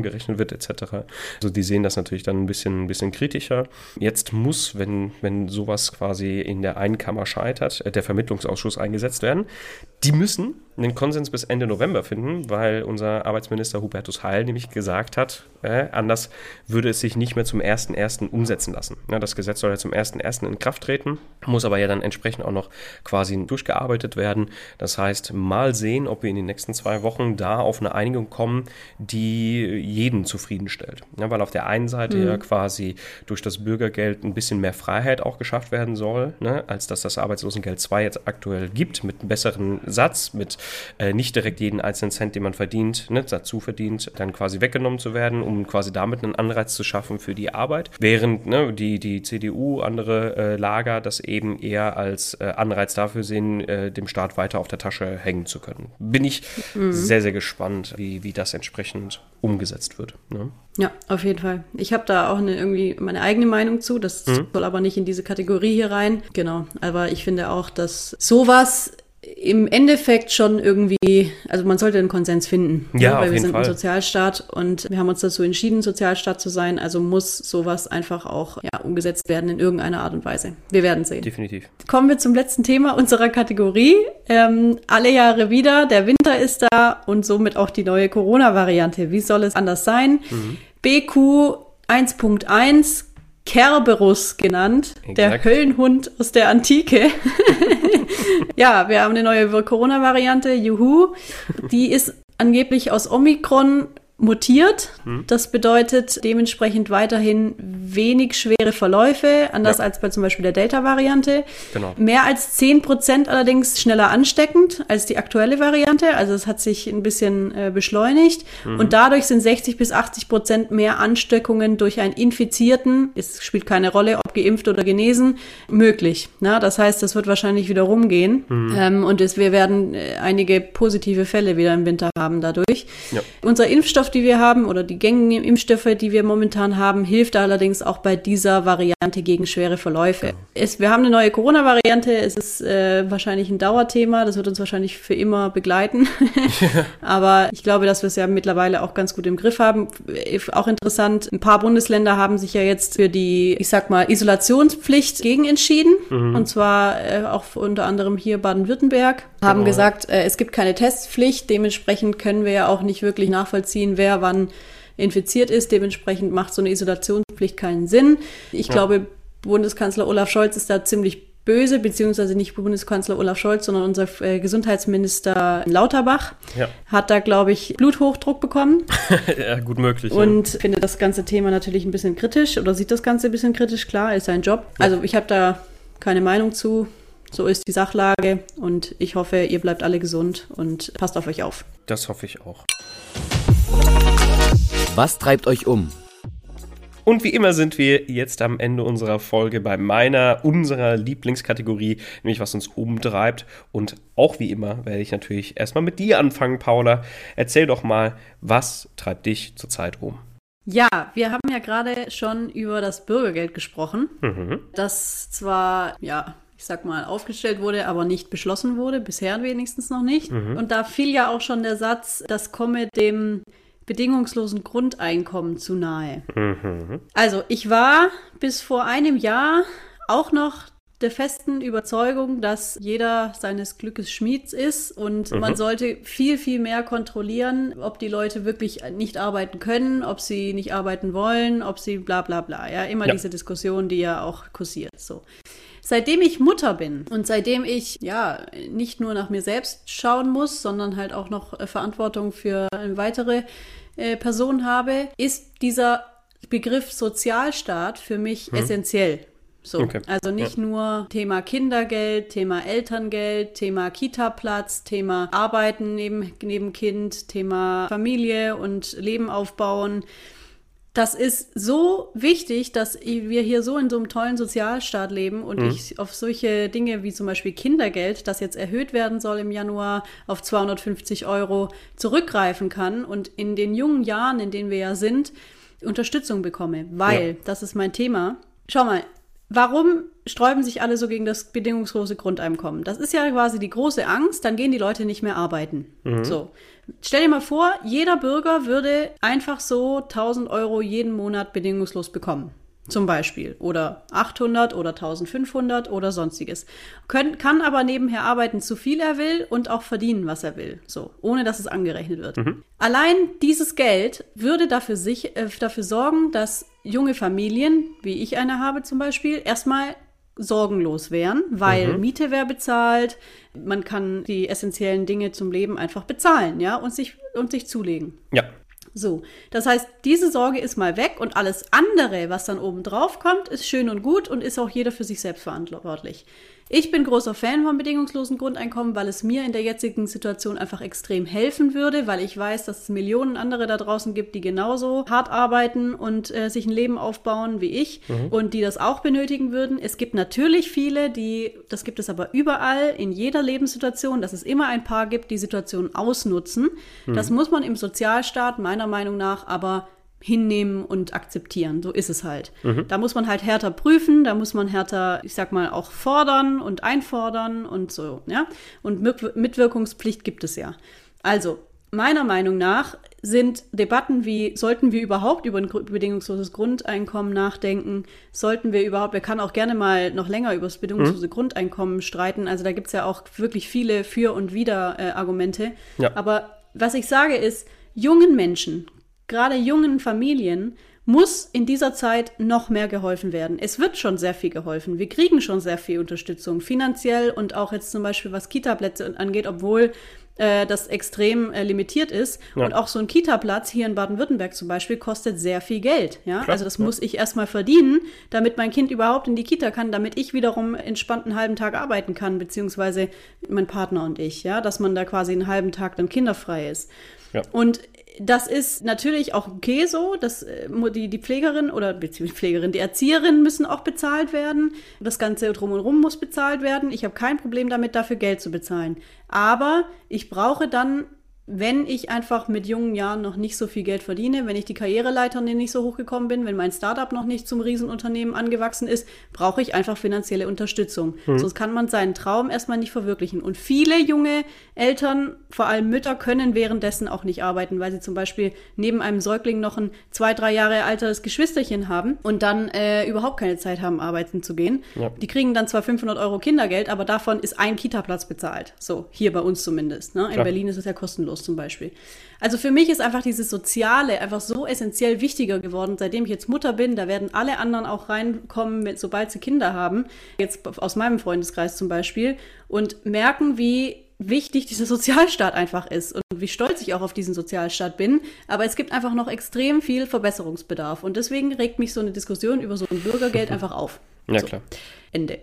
S2: wird etc. Also die sehen das natürlich dann ein bisschen kritischer. Jetzt muss, wenn sowas quasi in der Einkammer scheitert, der Vermittlungsausschuss eingesetzt werden. Die müssen einen Konsens bis Ende November finden, weil unser Arbeitsminister Hubertus Heil nämlich gesagt hat, anders würde es sich nicht mehr zum 1.1. umsetzen lassen. Ja, das Gesetz soll ja zum 1.1. in Kraft treten, muss aber ja dann entsprechend auch noch quasi durchgearbeitet werden. Das heißt, mal sehen, ob wir in den nächsten 2 Wochen da auf eine Einigung kommen, die jeden zufriedenstellt. Ja, weil auf der einen Seite ja quasi durch das Bürgergeld ein bisschen mehr Freiheit auch geschafft werden soll, ne, als dass das Arbeitslosengeld 2 jetzt aktuell gibt, mit einem besseren Satz, mit nicht direkt jeden einzelnen Cent, den man verdient, ne, dazu verdient, dann quasi weggenommen zu werden, um quasi damit einen Anreiz zu schaffen für die Arbeit. Während die CDU, andere Lager das eben eher als Anreiz dafür sehen, dem Staat weiter auf der Tasche hängen zu können. Bin ich sehr, sehr gespannt, wie das entsprechend umgesetzt wird. Ne?
S1: Ja, auf jeden Fall. Ich habe da auch irgendwie meine eigene Meinung zu. Das soll aber nicht in diese Kategorie hier rein. Genau, aber ich finde auch, dass sowas im Endeffekt schon irgendwie, also man sollte einen Konsens finden,
S2: ja,
S1: weil wir sind ein Sozialstaat und wir haben uns dazu entschieden, Sozialstaat zu sein, also muss sowas einfach auch umgesetzt werden in irgendeiner Art und Weise. Wir werden sehen.
S2: Definitiv.
S1: Kommen wir zum letzten Thema unserer Kategorie. Alle Jahre wieder, der Winter ist da und somit auch die neue Corona-Variante. Wie soll es anders sein? BQ 1.1 Kerberus genannt, Exakt. Der Höllenhund aus der Antike. Ja, wir haben eine neue Corona-Variante, juhu. Die ist angeblich aus Omikron mutiert. Das bedeutet dementsprechend weiterhin wenig schwere Verläufe, anders als bei zum Beispiel der Delta-Variante.
S2: Genau.
S1: Mehr als 10% allerdings schneller ansteckend als die aktuelle Variante. Also es hat sich ein bisschen beschleunigt. Und dadurch sind 60-80% mehr Ansteckungen durch einen Infizierten, es spielt keine Rolle, ob geimpft oder genesen, möglich. Na, das heißt, das wird wahrscheinlich wieder rumgehen. Und wir werden einige positive Fälle wieder im Winter haben dadurch. Ja. Unser Impfstoff, die wir haben, oder die gängigen Impfstoffe, die wir momentan haben, hilft allerdings auch bei dieser Variante gegen schwere Verläufe. Ja. Wir haben eine neue Corona-Variante, es ist wahrscheinlich ein Dauerthema, das wird uns wahrscheinlich für immer begleiten. Ja. Aber ich glaube, dass wir es ja mittlerweile auch ganz gut im Griff haben. Auch interessant, ein paar Bundesländer haben sich ja jetzt für die, ich sag mal, Isolationspflicht gegen entschieden. Und zwar auch unter anderem hier Baden-Württemberg. Haben gesagt, es gibt keine Testpflicht, dementsprechend können wir ja auch nicht wirklich nachvollziehen, wer wann infiziert ist. Dementsprechend macht so eine Isolationspflicht keinen Sinn. Ich glaube, Bundeskanzler Olaf Scholz ist da ziemlich böse, beziehungsweise nicht Bundeskanzler Olaf Scholz, sondern unser Gesundheitsminister Lauterbach hat da, glaube ich, Bluthochdruck bekommen.
S2: Ja, gut möglich.
S1: Und findet das ganze Thema natürlich ein bisschen kritisch oder sieht das Ganze ein bisschen kritisch. Klar, ist sein Job. Ja. Also ich habe da keine Meinung zu. So ist die Sachlage und ich hoffe, ihr bleibt alle gesund und passt auf euch auf.
S2: Das hoffe ich auch.
S3: Was treibt euch um?
S2: Und wie immer sind wir jetzt am Ende unserer Folge bei unserer Lieblingskategorie, nämlich was uns umtreibt. Und auch wie immer werde ich natürlich erstmal mit dir anfangen, Paula. Erzähl doch mal, was treibt dich zurzeit um?
S1: Ja, wir haben ja gerade schon über das Bürgergeld gesprochen, das zwar, ich sag mal, aufgestellt wurde, aber nicht beschlossen wurde, bisher wenigstens noch nicht. Und da fiel ja auch schon der Satz, das komme dem bedingungslosen Grundeinkommen zu nahe. Also ich war bis vor einem Jahr auch noch der festen Überzeugung, dass jeder seines Glückes Schmieds ist und man sollte viel, viel mehr kontrollieren, ob die Leute wirklich nicht arbeiten können, ob sie nicht arbeiten wollen, ob sie bla bla bla. Ja, immer diese Diskussion, die ja auch kursiert. So. Seitdem ich Mutter bin und seitdem ich nicht nur nach mir selbst schauen muss, sondern halt auch noch Verantwortung für eine weitere Person habe, ist dieser Begriff Sozialstaat für mich essentiell. So, okay. Also nicht nur Thema Kindergeld, Thema Elterngeld, Thema Kita-Platz, Thema Arbeiten neben Kind, Thema Familie und Leben aufbauen. Das ist so wichtig, dass wir hier so in so einem tollen Sozialstaat leben und ich auf solche Dinge wie zum Beispiel Kindergeld, das jetzt erhöht werden soll im Januar auf 250 € zurückgreifen kann und in den jungen Jahren, in denen wir ja sind, Unterstützung bekomme, weil, das ist mein Thema. Schau mal, Warum sträuben sich alle so gegen das bedingungslose Grundeinkommen? Das ist ja quasi die große Angst, dann gehen die Leute nicht mehr arbeiten. So. Stell dir mal vor, jeder Bürger würde einfach so 1.000 Euro jeden Monat bedingungslos bekommen. Zum Beispiel. Oder 800 oder 1.500 oder sonstiges. Kann aber nebenher arbeiten, so viel er will und auch verdienen, was er will. So, ohne dass es angerechnet wird. Allein dieses Geld würde dafür sorgen, dass junge Familien, wie ich eine habe zum Beispiel, erstmal sorgenlos wären, weil Miete wäre bezahlt, man kann die essentiellen Dinge zum Leben einfach bezahlen, ja, und sich zulegen.
S2: Ja.
S1: So, das heißt, diese Sorge ist mal weg und alles andere, was dann oben drauf kommt, ist schön und gut und ist auch jeder für sich selbst verantwortlich. Ich bin großer Fan vom bedingungslosen Grundeinkommen, weil es mir in der jetzigen Situation einfach extrem helfen würde, weil ich weiß, dass es Millionen andere da draußen gibt, die genauso hart arbeiten und sich ein Leben aufbauen wie ich und die das auch benötigen würden. Es gibt natürlich viele, das gibt es aber überall, in jeder Lebenssituation, dass es immer ein paar gibt, die Situationen ausnutzen. Das muss man im Sozialstaat meiner Meinung nach aber hinnehmen und akzeptieren. So ist es halt. Da muss man halt härter prüfen, da muss man härter, ich sag mal, auch fordern und einfordern und so, ja. Und Mitwirkungspflicht gibt es ja. Also, meiner Meinung nach sind Debatten wie, sollten wir überhaupt über ein bedingungsloses Grundeinkommen nachdenken? Wir können auch gerne mal noch länger über das bedingungslose Grundeinkommen streiten. Also da gibt es ja auch wirklich viele Für- und Wider-Argumente.
S2: Ja.
S1: Aber was ich sage ist, jungen Menschen, gerade jungen Familien, muss in dieser Zeit noch mehr geholfen werden. Es wird schon sehr viel geholfen. Wir kriegen schon sehr viel Unterstützung, finanziell und auch jetzt zum Beispiel, was Kita-Plätze angeht, obwohl das extrem limitiert ist. Ja. Und auch so ein Kita-Platz hier in Baden-Württemberg zum Beispiel kostet sehr viel Geld. Ja? Klar, also das muss ich erstmal verdienen, damit mein Kind überhaupt in die Kita kann, damit ich wiederum entspannt einen halben Tag arbeiten kann, beziehungsweise mein Partner und ich, ja, dass man da quasi einen halben Tag dann kinderfrei ist. Ja. Und das ist natürlich auch okay so, dass die Pflegerin oder beziehungsweise die Erzieherin müssen auch bezahlt werden. Das Ganze drum und rum muss bezahlt werden. Ich habe kein Problem damit, dafür Geld zu bezahlen. Aber ich brauche dann, wenn ich einfach mit jungen Jahren noch nicht so viel Geld verdiene, wenn ich die Karriereleiter nicht so hochgekommen bin, wenn mein Startup noch nicht zum Riesenunternehmen angewachsen ist, brauche ich einfach finanzielle Unterstützung. Sonst kann man seinen Traum erstmal nicht verwirklichen. Und viele junge Eltern, vor allem Mütter, können währenddessen auch nicht arbeiten, weil sie zum Beispiel neben einem Säugling noch ein 2-3 Jahre altes Geschwisterchen haben und dann überhaupt keine Zeit haben, arbeiten zu gehen. Ja. Die kriegen dann zwar 500 Euro Kindergeld, aber davon ist ein Kita-Platz bezahlt. So, hier bei uns zumindest. Ne? In Berlin ist es ja kostenlos zum Beispiel. Also für mich ist einfach dieses Soziale einfach so essentiell wichtiger geworden, seitdem ich jetzt Mutter bin. Da werden alle anderen auch reinkommen, sobald sie Kinder haben, jetzt aus meinem Freundeskreis zum Beispiel, und merken, wie wichtig dieser Sozialstaat einfach ist und wie stolz ich auch auf diesen Sozialstaat bin. Aber es gibt einfach noch extrem viel Verbesserungsbedarf. Und deswegen regt mich so eine Diskussion über so ein Bürgergeld einfach auf.
S2: Ja, so. Klar.
S1: Ende.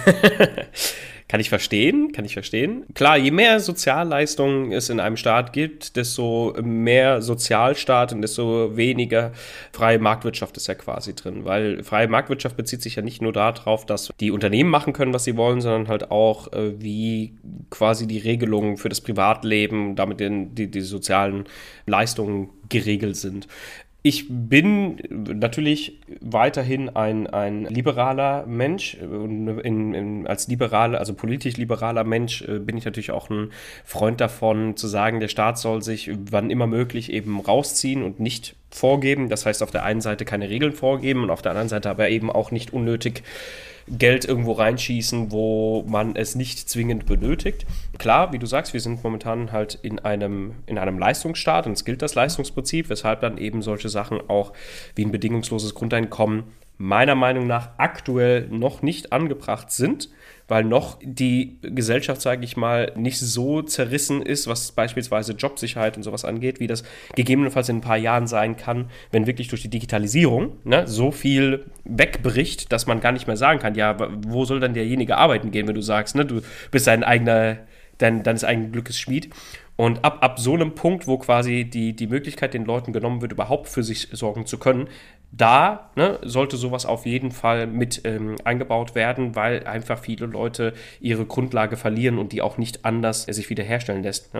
S2: Kann ich verstehen. Klar, je mehr Sozialleistungen es in einem Staat gibt, desto mehr Sozialstaat und desto weniger freie Marktwirtschaft ist ja quasi drin. Weil freie Marktwirtschaft bezieht sich ja nicht nur darauf, dass die Unternehmen machen können, was sie wollen, sondern halt auch, wie quasi die Regelungen für das Privatleben, damit die sozialen Leistungen geregelt sind. Ich bin natürlich weiterhin ein liberaler Mensch. Als liberaler, also politisch liberaler Mensch bin ich natürlich auch ein Freund davon, zu sagen, der Staat soll sich wann immer möglich eben rausziehen und nicht vorgeben. Das heißt, auf der einen Seite keine Regeln vorgeben und auf der anderen Seite aber eben auch nicht unnötig Geld irgendwo reinschießen, wo man es nicht zwingend benötigt. Klar, wie du sagst, wir sind momentan halt in einem Leistungsstaat und es gilt das Leistungsprinzip, weshalb dann eben solche Sachen auch wie ein bedingungsloses Grundeinkommen meiner Meinung nach aktuell noch nicht angebracht sind, weil noch die Gesellschaft, sage ich mal, nicht so zerrissen ist, was beispielsweise Jobsicherheit und sowas angeht, wie das gegebenenfalls in ein paar Jahren sein kann, wenn wirklich durch die Digitalisierung so viel wegbricht, dass man gar nicht mehr sagen kann, ja, wo soll dann derjenige arbeiten gehen, wenn du sagst, du bist deines eigenen Glückes Schmied. Und ab so einem Punkt, wo quasi die Möglichkeit den Leuten genommen wird, überhaupt für sich sorgen zu können, da sollte sowas auf jeden Fall mit eingebaut werden, weil einfach viele Leute ihre Grundlage verlieren und die auch nicht anders sich wiederherstellen lässt. Ne?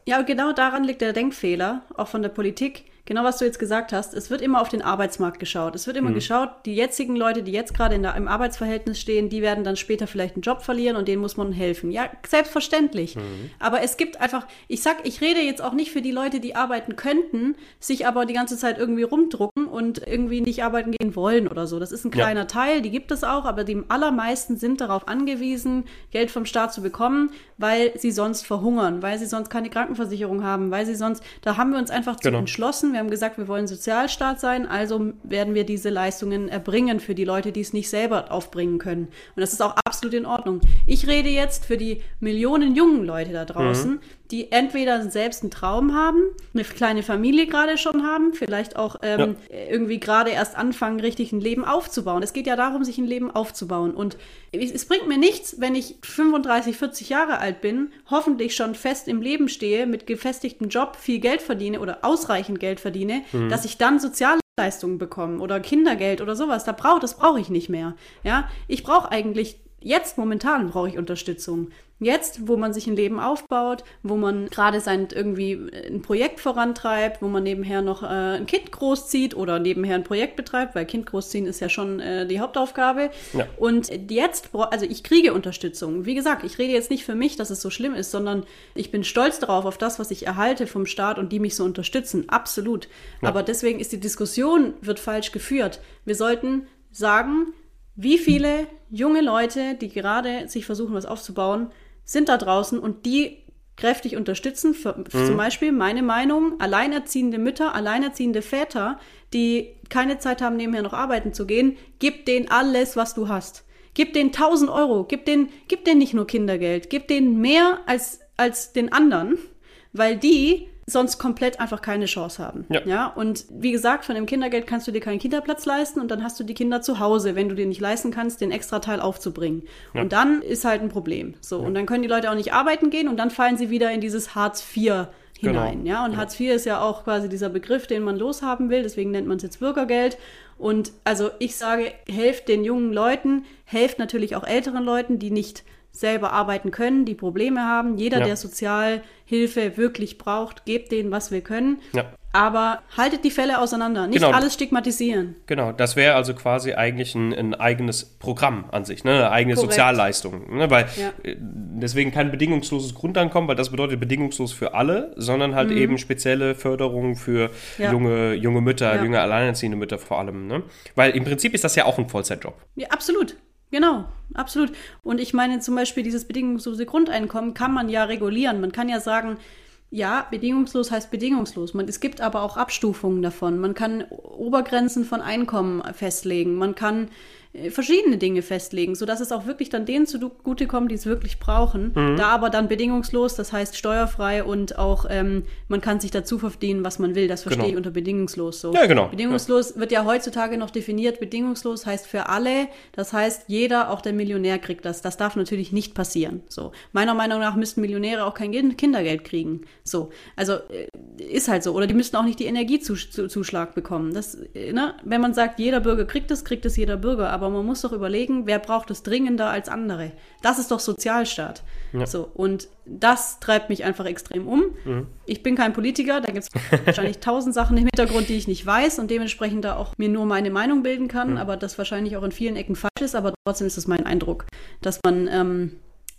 S1: Ja, genau daran liegt der Denkfehler, auch von der Politik. Genau, was du jetzt gesagt hast. Es wird immer auf den Arbeitsmarkt geschaut. Es wird immer geschaut, die jetzigen Leute, die jetzt gerade im Arbeitsverhältnis stehen, die werden dann später vielleicht einen Job verlieren und denen muss man helfen. Ja, selbstverständlich. Aber es gibt einfach, ich rede jetzt auch nicht für die Leute, die arbeiten könnten, sich aber die ganze Zeit irgendwie rumdrucken und irgendwie nicht arbeiten gehen wollen oder so. Das ist ein kleiner Teil, die gibt es auch, aber die allermeisten sind darauf angewiesen, Geld vom Staat zu bekommen, weil sie sonst verhungern, weil sie sonst keine Krankenversicherung haben, weil sie sonst, da haben wir uns einfach zu entschlossen. Wir haben gesagt, wir wollen Sozialstaat sein, also werden wir diese Leistungen erbringen für die Leute, die es nicht selber aufbringen können. Und das ist auch absolut in Ordnung. Ich rede jetzt für die Millionen jungen Leute da draußen, die entweder selbst einen Traum haben, eine kleine Familie gerade schon haben, vielleicht auch irgendwie gerade erst anfangen, richtig ein Leben aufzubauen. Es geht ja darum, sich ein Leben aufzubauen. Und es bringt mir nichts, wenn ich 35, 40 Jahre alt bin, hoffentlich schon fest im Leben stehe, mit gefestigtem Job viel Geld verdiene oder ausreichend Geld verdiene, dass ich dann Sozialleistungen bekomme oder Kindergeld oder sowas. Das brauche ich nicht mehr. Ja, ich brauche eigentlich momentan brauche ich Unterstützung. Jetzt, wo man sich ein Leben aufbaut, wo man gerade irgendwie ein Projekt vorantreibt, wo man nebenher noch ein Kind großzieht oder nebenher ein Projekt betreibt, weil Kind großziehen ist ja schon die Hauptaufgabe. Ja. Und jetzt, also ich kriege Unterstützung. Wie gesagt, ich rede jetzt nicht für mich, dass es so schlimm ist, sondern ich bin stolz darauf, auf das, was ich erhalte vom Staat und die mich so unterstützen. Absolut. Ja. Aber deswegen ist die Diskussion, wird falsch geführt. Wir sollten sagen, wie viele junge Leute, die gerade sich versuchen, was aufzubauen, sind da draußen und die kräftig unterstützen. Zum Beispiel meine Meinung, alleinerziehende Mütter, alleinerziehende Väter, die keine Zeit haben, nebenher noch arbeiten zu gehen, gib denen alles, was du hast. Gib denen 1.000 Euro, gib denen nicht nur Kindergeld, gib denen mehr als den anderen, weil die sonst komplett einfach keine Chance haben. Ja, und wie gesagt, von dem Kindergeld kannst du dir keinen Kinderplatz leisten und dann hast du die Kinder zu Hause, wenn du dir nicht leisten kannst, den extra Teil aufzubringen. Ja. Und dann ist halt ein Problem. So, und dann können die Leute auch nicht arbeiten gehen und dann fallen sie wieder in dieses Hartz IV hinein. Genau. Ja, und Hartz IV ist ja auch quasi dieser Begriff, den man loshaben will, deswegen nennt man es jetzt Bürgergeld. Und also ich sage, helft den jungen Leuten, helft natürlich auch älteren Leuten, die nicht selber arbeiten können, die Probleme haben. Jeder, der Sozialhilfe wirklich braucht, gebt denen, was wir können. Ja. Aber haltet die Fälle auseinander, nicht alles stigmatisieren.
S2: Genau, das wäre also quasi eigentlich ein eigenes Programm an sich, ne? Eine eigene Sozialleistung. Ne? Weil deswegen kein bedingungsloses Grundeinkommen, weil das bedeutet bedingungslos für alle, sondern halt eben spezielle Förderungen für junge Mütter, junge alleinerziehende Mütter vor allem. Ne? Weil im Prinzip ist das ja auch ein Vollzeitjob.
S1: Ja, absolut. Genau, absolut. Und ich meine zum Beispiel dieses bedingungslose Grundeinkommen kann man ja regulieren. Man kann ja sagen, ja, bedingungslos heißt bedingungslos. Es gibt aber auch Abstufungen davon. Man kann Obergrenzen von Einkommen festlegen. Man kann verschiedene Dinge festlegen, sodass es auch wirklich dann denen zugutekommt, die es wirklich brauchen. Da aber dann bedingungslos, das heißt steuerfrei und auch man kann sich dazu verdienen, was man will. Das verstehe ich unter bedingungslos so. Ja, genau. Bedingungslos wird ja heutzutage noch definiert. Bedingungslos heißt für alle. Das heißt, jeder, auch der Millionär, kriegt das. Das darf natürlich nicht passieren. So. Meiner Meinung nach müssten Millionäre auch kein Kindergeld kriegen. So. Also ist halt so. Oder die müssten auch nicht die Energiezuschlag bekommen. Das, ne? Wenn man sagt, jeder Bürger kriegt es jeder Bürger. Aber man muss doch überlegen, wer braucht es dringender als andere. Das ist doch Sozialstaat. Ja. So, und das treibt mich einfach extrem um. Ich bin kein Politiker, da gibt es wahrscheinlich 1000 Sachen im Hintergrund, die ich nicht weiß und dementsprechend da auch mir nur meine Meinung bilden kann, aber das wahrscheinlich auch in vielen Ecken falsch ist, aber trotzdem ist es mein Eindruck, dass man,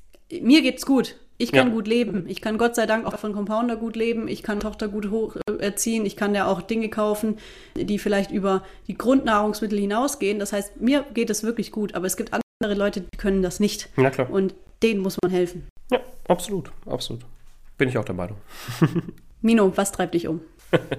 S1: mir geht's gut. Ich kann gut leben. Ich kann Gott sei Dank auch von Compounder gut leben. Ich kann Tochter gut erziehen. Ich kann ja auch Dinge kaufen, die vielleicht über die Grundnahrungsmittel hinausgehen. Das heißt, mir geht es wirklich gut. Aber es gibt andere Leute, die können das nicht.
S2: Na klar.
S1: Und denen muss man helfen.
S2: Ja, absolut. Absolut. Bin ich auch der Meinung.
S1: Mino, was treibt dich um?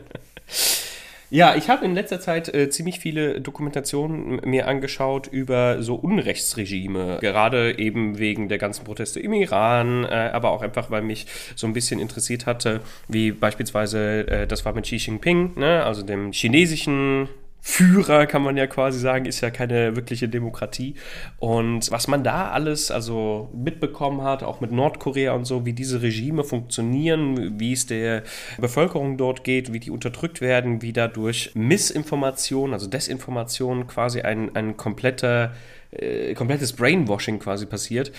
S2: Ja, ich habe in letzter Zeit ziemlich viele Dokumentationen mir angeschaut über so Unrechtsregime, gerade eben wegen der ganzen Proteste im Iran, aber auch einfach, weil mich so ein bisschen interessiert hatte, wie beispielsweise, das war mit Xi Jinping, ne, also dem chinesischen Führer, kann man ja quasi sagen, ist ja keine wirkliche Demokratie. Und was man da alles also mitbekommen hat, auch mit Nordkorea und so, wie diese Regime funktionieren, wie es der Bevölkerung dort geht, wie die unterdrückt werden, wie dadurch Missinformation, also Desinformation quasi ein kompletter komplettes Brainwashing quasi passiert.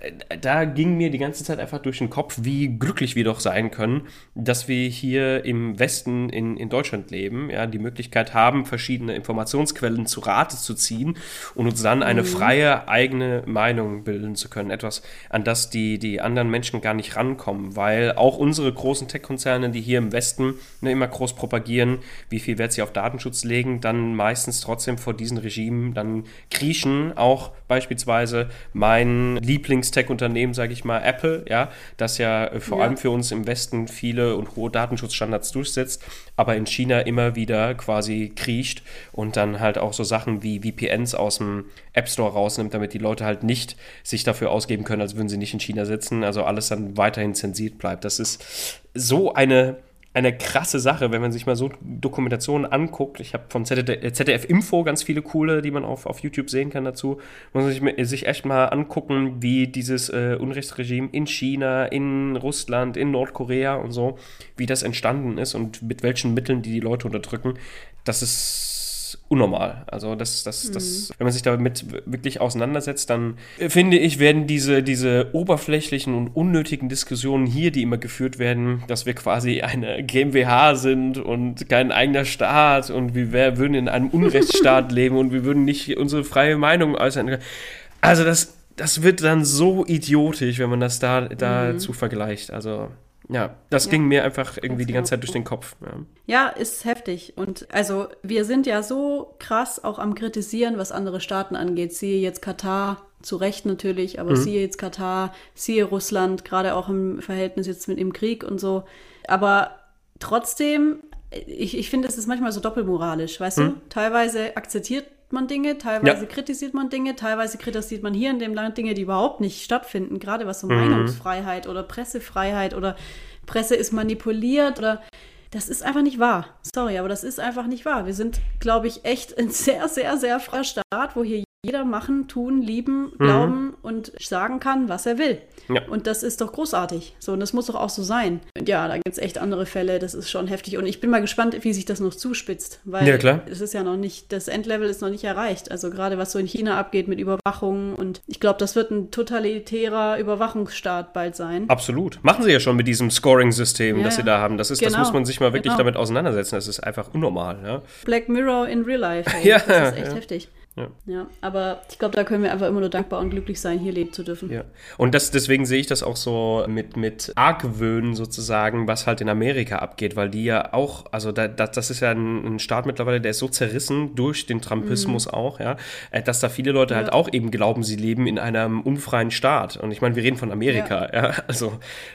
S2: Da ging mir die ganze Zeit einfach durch den Kopf, wie glücklich wir doch sein können, dass wir hier im Westen in Deutschland leben, ja, die Möglichkeit haben, verschiedene Informationsquellen zu Rate zu ziehen und uns dann eine freie eigene Meinung bilden zu können. Etwas, an das die anderen Menschen gar nicht rankommen, weil auch unsere großen Tech-Konzerne, die hier im Westen immer groß propagieren, wie viel Wert sie auf Datenschutz legen, dann meistens trotzdem vor diesen Regimen dann kriechen. Auch beispielsweise mein Lieblings-Tech-Unternehmen, sage ich mal, Apple, ja, das ja vor allem für uns im Westen viele und hohe Datenschutzstandards durchsetzt, aber in China immer wieder quasi kriecht und dann halt auch so Sachen wie VPNs aus dem App Store rausnimmt, damit die Leute halt nicht sich dafür ausgeben können, als würden sie nicht in China sitzen, also alles dann weiterhin zensiert bleibt. Das ist so eine krasse Sache, wenn man sich mal so Dokumentationen anguckt. Ich habe von ZDF Info ganz viele coole, die man auf YouTube sehen kann dazu. Muss man sich echt mal angucken, wie dieses Unrechtsregime in China, in Russland, in Nordkorea und so, wie das entstanden ist und mit welchen Mitteln die Leute unterdrücken. Das ist unnormal. Also wenn man sich damit wirklich auseinandersetzt, dann finde ich, werden diese oberflächlichen und unnötigen Diskussionen hier, die immer geführt werden, dass wir quasi eine GmbH sind und kein eigener Staat und wir würden in einem Unrechtsstaat leben und wir würden nicht unsere freie Meinung äußern. Also das wird dann so idiotisch, wenn man das dazu vergleicht. Also ja, das ging mir einfach irgendwie die ganze Zeit durch den Kopf.
S1: Ja, ist heftig. Und also wir sind ja so krass auch am Kritisieren, was andere Staaten angeht. Siehe jetzt Katar, zu Recht natürlich, aber siehe jetzt Katar, siehe Russland, gerade auch im Verhältnis jetzt mit dem Krieg und so. Aber trotzdem, ich finde, es ist manchmal so doppelmoralisch, weißt du? Teilweise akzeptiert man Dinge, teilweise kritisiert man Dinge, teilweise kritisiert man hier in dem Land Dinge, die überhaupt nicht stattfinden, gerade was so Meinungsfreiheit oder Pressefreiheit oder Presse ist manipuliert oder das ist einfach nicht wahr. Sorry, aber das ist einfach nicht wahr. Wir sind, glaube ich, echt ein sehr, sehr, sehr freier Staat, wo hier jeder machen, tun, lieben, glauben und sagen kann, was er will. Ja. Und das ist doch großartig. So, und das muss doch auch so sein. Und ja, da gibt es echt andere Fälle, das ist schon heftig. Und ich bin mal gespannt, wie sich das noch zuspitzt. Weil es ist ja noch nicht, das Endlevel ist noch nicht erreicht. Also gerade was so in China abgeht mit Überwachung. Und ich glaube, das wird ein totalitärer Überwachungsstaat bald sein.
S2: Absolut. Machen sie ja schon mit diesem Scoring-System, das sie da haben. Das muss man sich mal wirklich damit auseinandersetzen. Das ist einfach unnormal. Ja?
S1: Black Mirror in real life. Ey. Das ist echt heftig. Ja, aber ich glaube, da können wir einfach immer nur dankbar und glücklich sein, hier leben zu dürfen.
S2: Ja. Und deswegen sehe ich das auch so mit Argwöhnen sozusagen, was halt in Amerika abgeht, weil die ja auch, also das ist ja ein Staat mittlerweile, der ist so zerrissen durch den Trumpismus auch, ja, dass da viele Leute halt auch eben glauben, sie leben in einem unfreien Staat. Und ich meine, wir reden von Amerika, also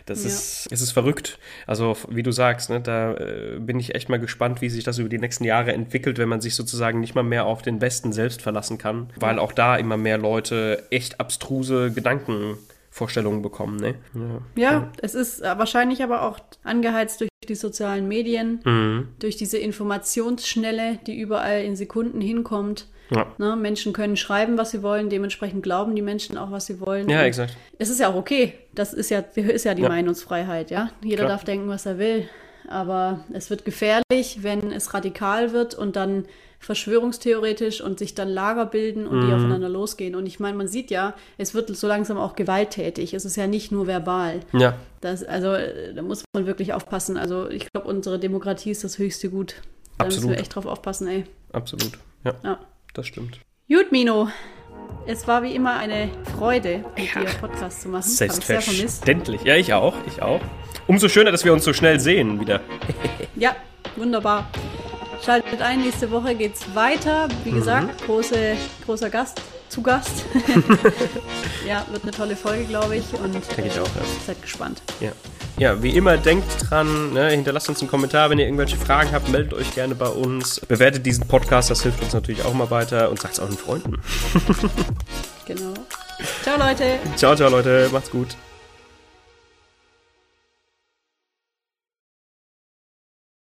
S2: es ist verrückt. Also wie du sagst, ne, da bin ich echt mal gespannt, wie sich das über die nächsten Jahre entwickelt, wenn man sich sozusagen nicht mal mehr auf den Westen selbst verlassen kann, weil auch da immer mehr Leute echt abstruse Gedankenvorstellungen bekommen. Ne?
S1: Ja, es ist wahrscheinlich aber auch angeheizt durch die sozialen Medien, durch diese Informationsschnelle, die überall in Sekunden hinkommt. Ja. Ne, Menschen können schreiben, was sie wollen, dementsprechend glauben die Menschen auch, was sie wollen.
S2: Ja, exakt.
S1: Es ist ja auch okay. Das ist ja die Meinungsfreiheit, ja. Jeder darf denken, was er will. Aber es wird gefährlich, wenn es radikal wird und dann verschwörungstheoretisch und sich dann Lager bilden und die aufeinander losgehen. Und ich meine, man sieht ja, es wird so langsam auch gewalttätig. Es ist ja nicht nur verbal. Ja. Also da muss man wirklich aufpassen. Also ich glaube, unsere Demokratie ist das höchste Gut. Da müssen wir echt drauf aufpassen, ey.
S2: Absolut. Ja. Das stimmt.
S1: Gut, Mino. Es war wie immer eine Freude, mit dir Podcast zu machen.
S2: Selbstverständlich. Ja, ich auch. Umso schöner, dass wir uns so schnell sehen wieder.
S1: Ja, wunderbar. Schaltet ein, nächste Woche geht's weiter. Wie gesagt, großer Gast, zu Gast. Ja, wird eine tolle Folge, glaube ich. Und
S2: denke ich auch, ja.
S1: Seid gespannt.
S2: Ja, wie immer, denkt dran, ne, hinterlasst uns einen Kommentar, wenn ihr irgendwelche Fragen habt, meldet euch gerne bei uns. Bewertet diesen Podcast, das hilft uns natürlich auch mal weiter und sagt es euren Freunden.
S1: Genau. Ciao, Leute.
S2: Ciao, Leute. Macht's gut.